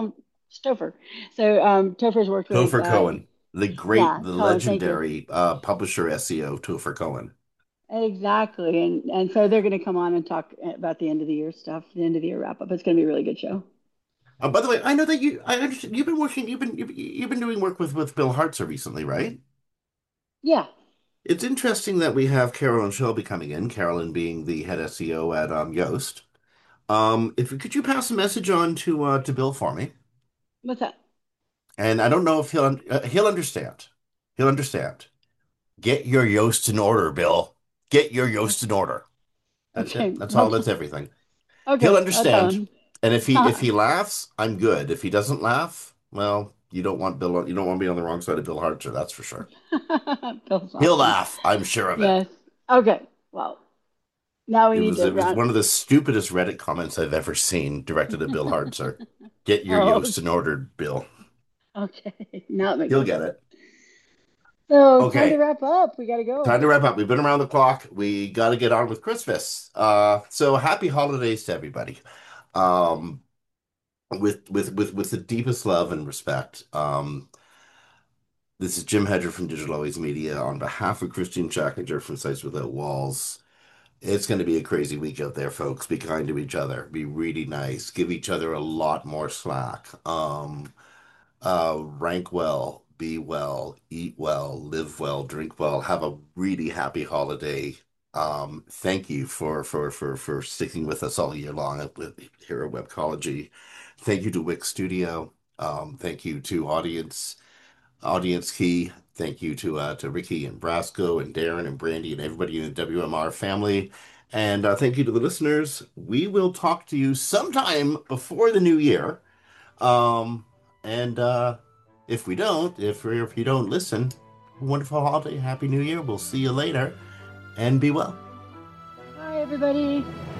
Topher. So Topher's worked with Topher Cohen, the great, yeah, the Cohen, thank you. legendary publisher SEO, Topher Cohen. Exactly. And so they're going to come on and talk about the end of the year stuff, the end of the year wrap up. It's going to be a really good show. By the way, I know that I understand you've been working, you've been doing work with Bill Hartzer recently, right? Yeah. It's interesting that we have Carolyn Shelby coming in, Carolyn being the head SEO at Yoast. If could you pass a message on to Bill for me? What's that? And I don't know if he'll understand. He'll understand. Get your Yoast in order, Bill. Get your Yoast in order. That's it. Okay. That's all. Okay. That's everything. He'll Okay. I'll tell understand. him. And if he laughs, I'm good. If he doesn't laugh, well, you don't want to be on the wrong side of Bill Hartzer, that's for sure. Bill's He'll awesome. laugh, I'm sure of it. Yes. Okay. Well, now we It need was to it was round. one of the stupidest Reddit comments I've ever seen directed at Bill Hartzer. Get your Oh, Yoast in order, Bill. okay. Now it makes He'll more get sense. it. So time to Okay, wrap up. We got to go. time to wrap up. We've been around the clock. We got to get on with Christmas. So happy holidays to everybody. Um, with the deepest love and respect. This is Jim Hedger from Digital Always Media on behalf of Christine Schackinger from Sites Without Walls. It's going to be a crazy week out there, folks. Be kind to each other. Be really nice. Give each other a lot more slack. Rank well, be well, eat well, live well, drink well. Have a really happy holiday. Thank you for sticking with us all year long here at Webcology. Thank you to Wix Studio. Thank you to Audience Key. Thank you to Ricky and Brasco and Darren and Brandy and everybody in the WMR family. And thank you to the listeners. We will talk to you sometime before the new year. Um, and if we don't, if you don't listen, wonderful holiday, happy new year. We'll see you later, and be well. Bye, everybody.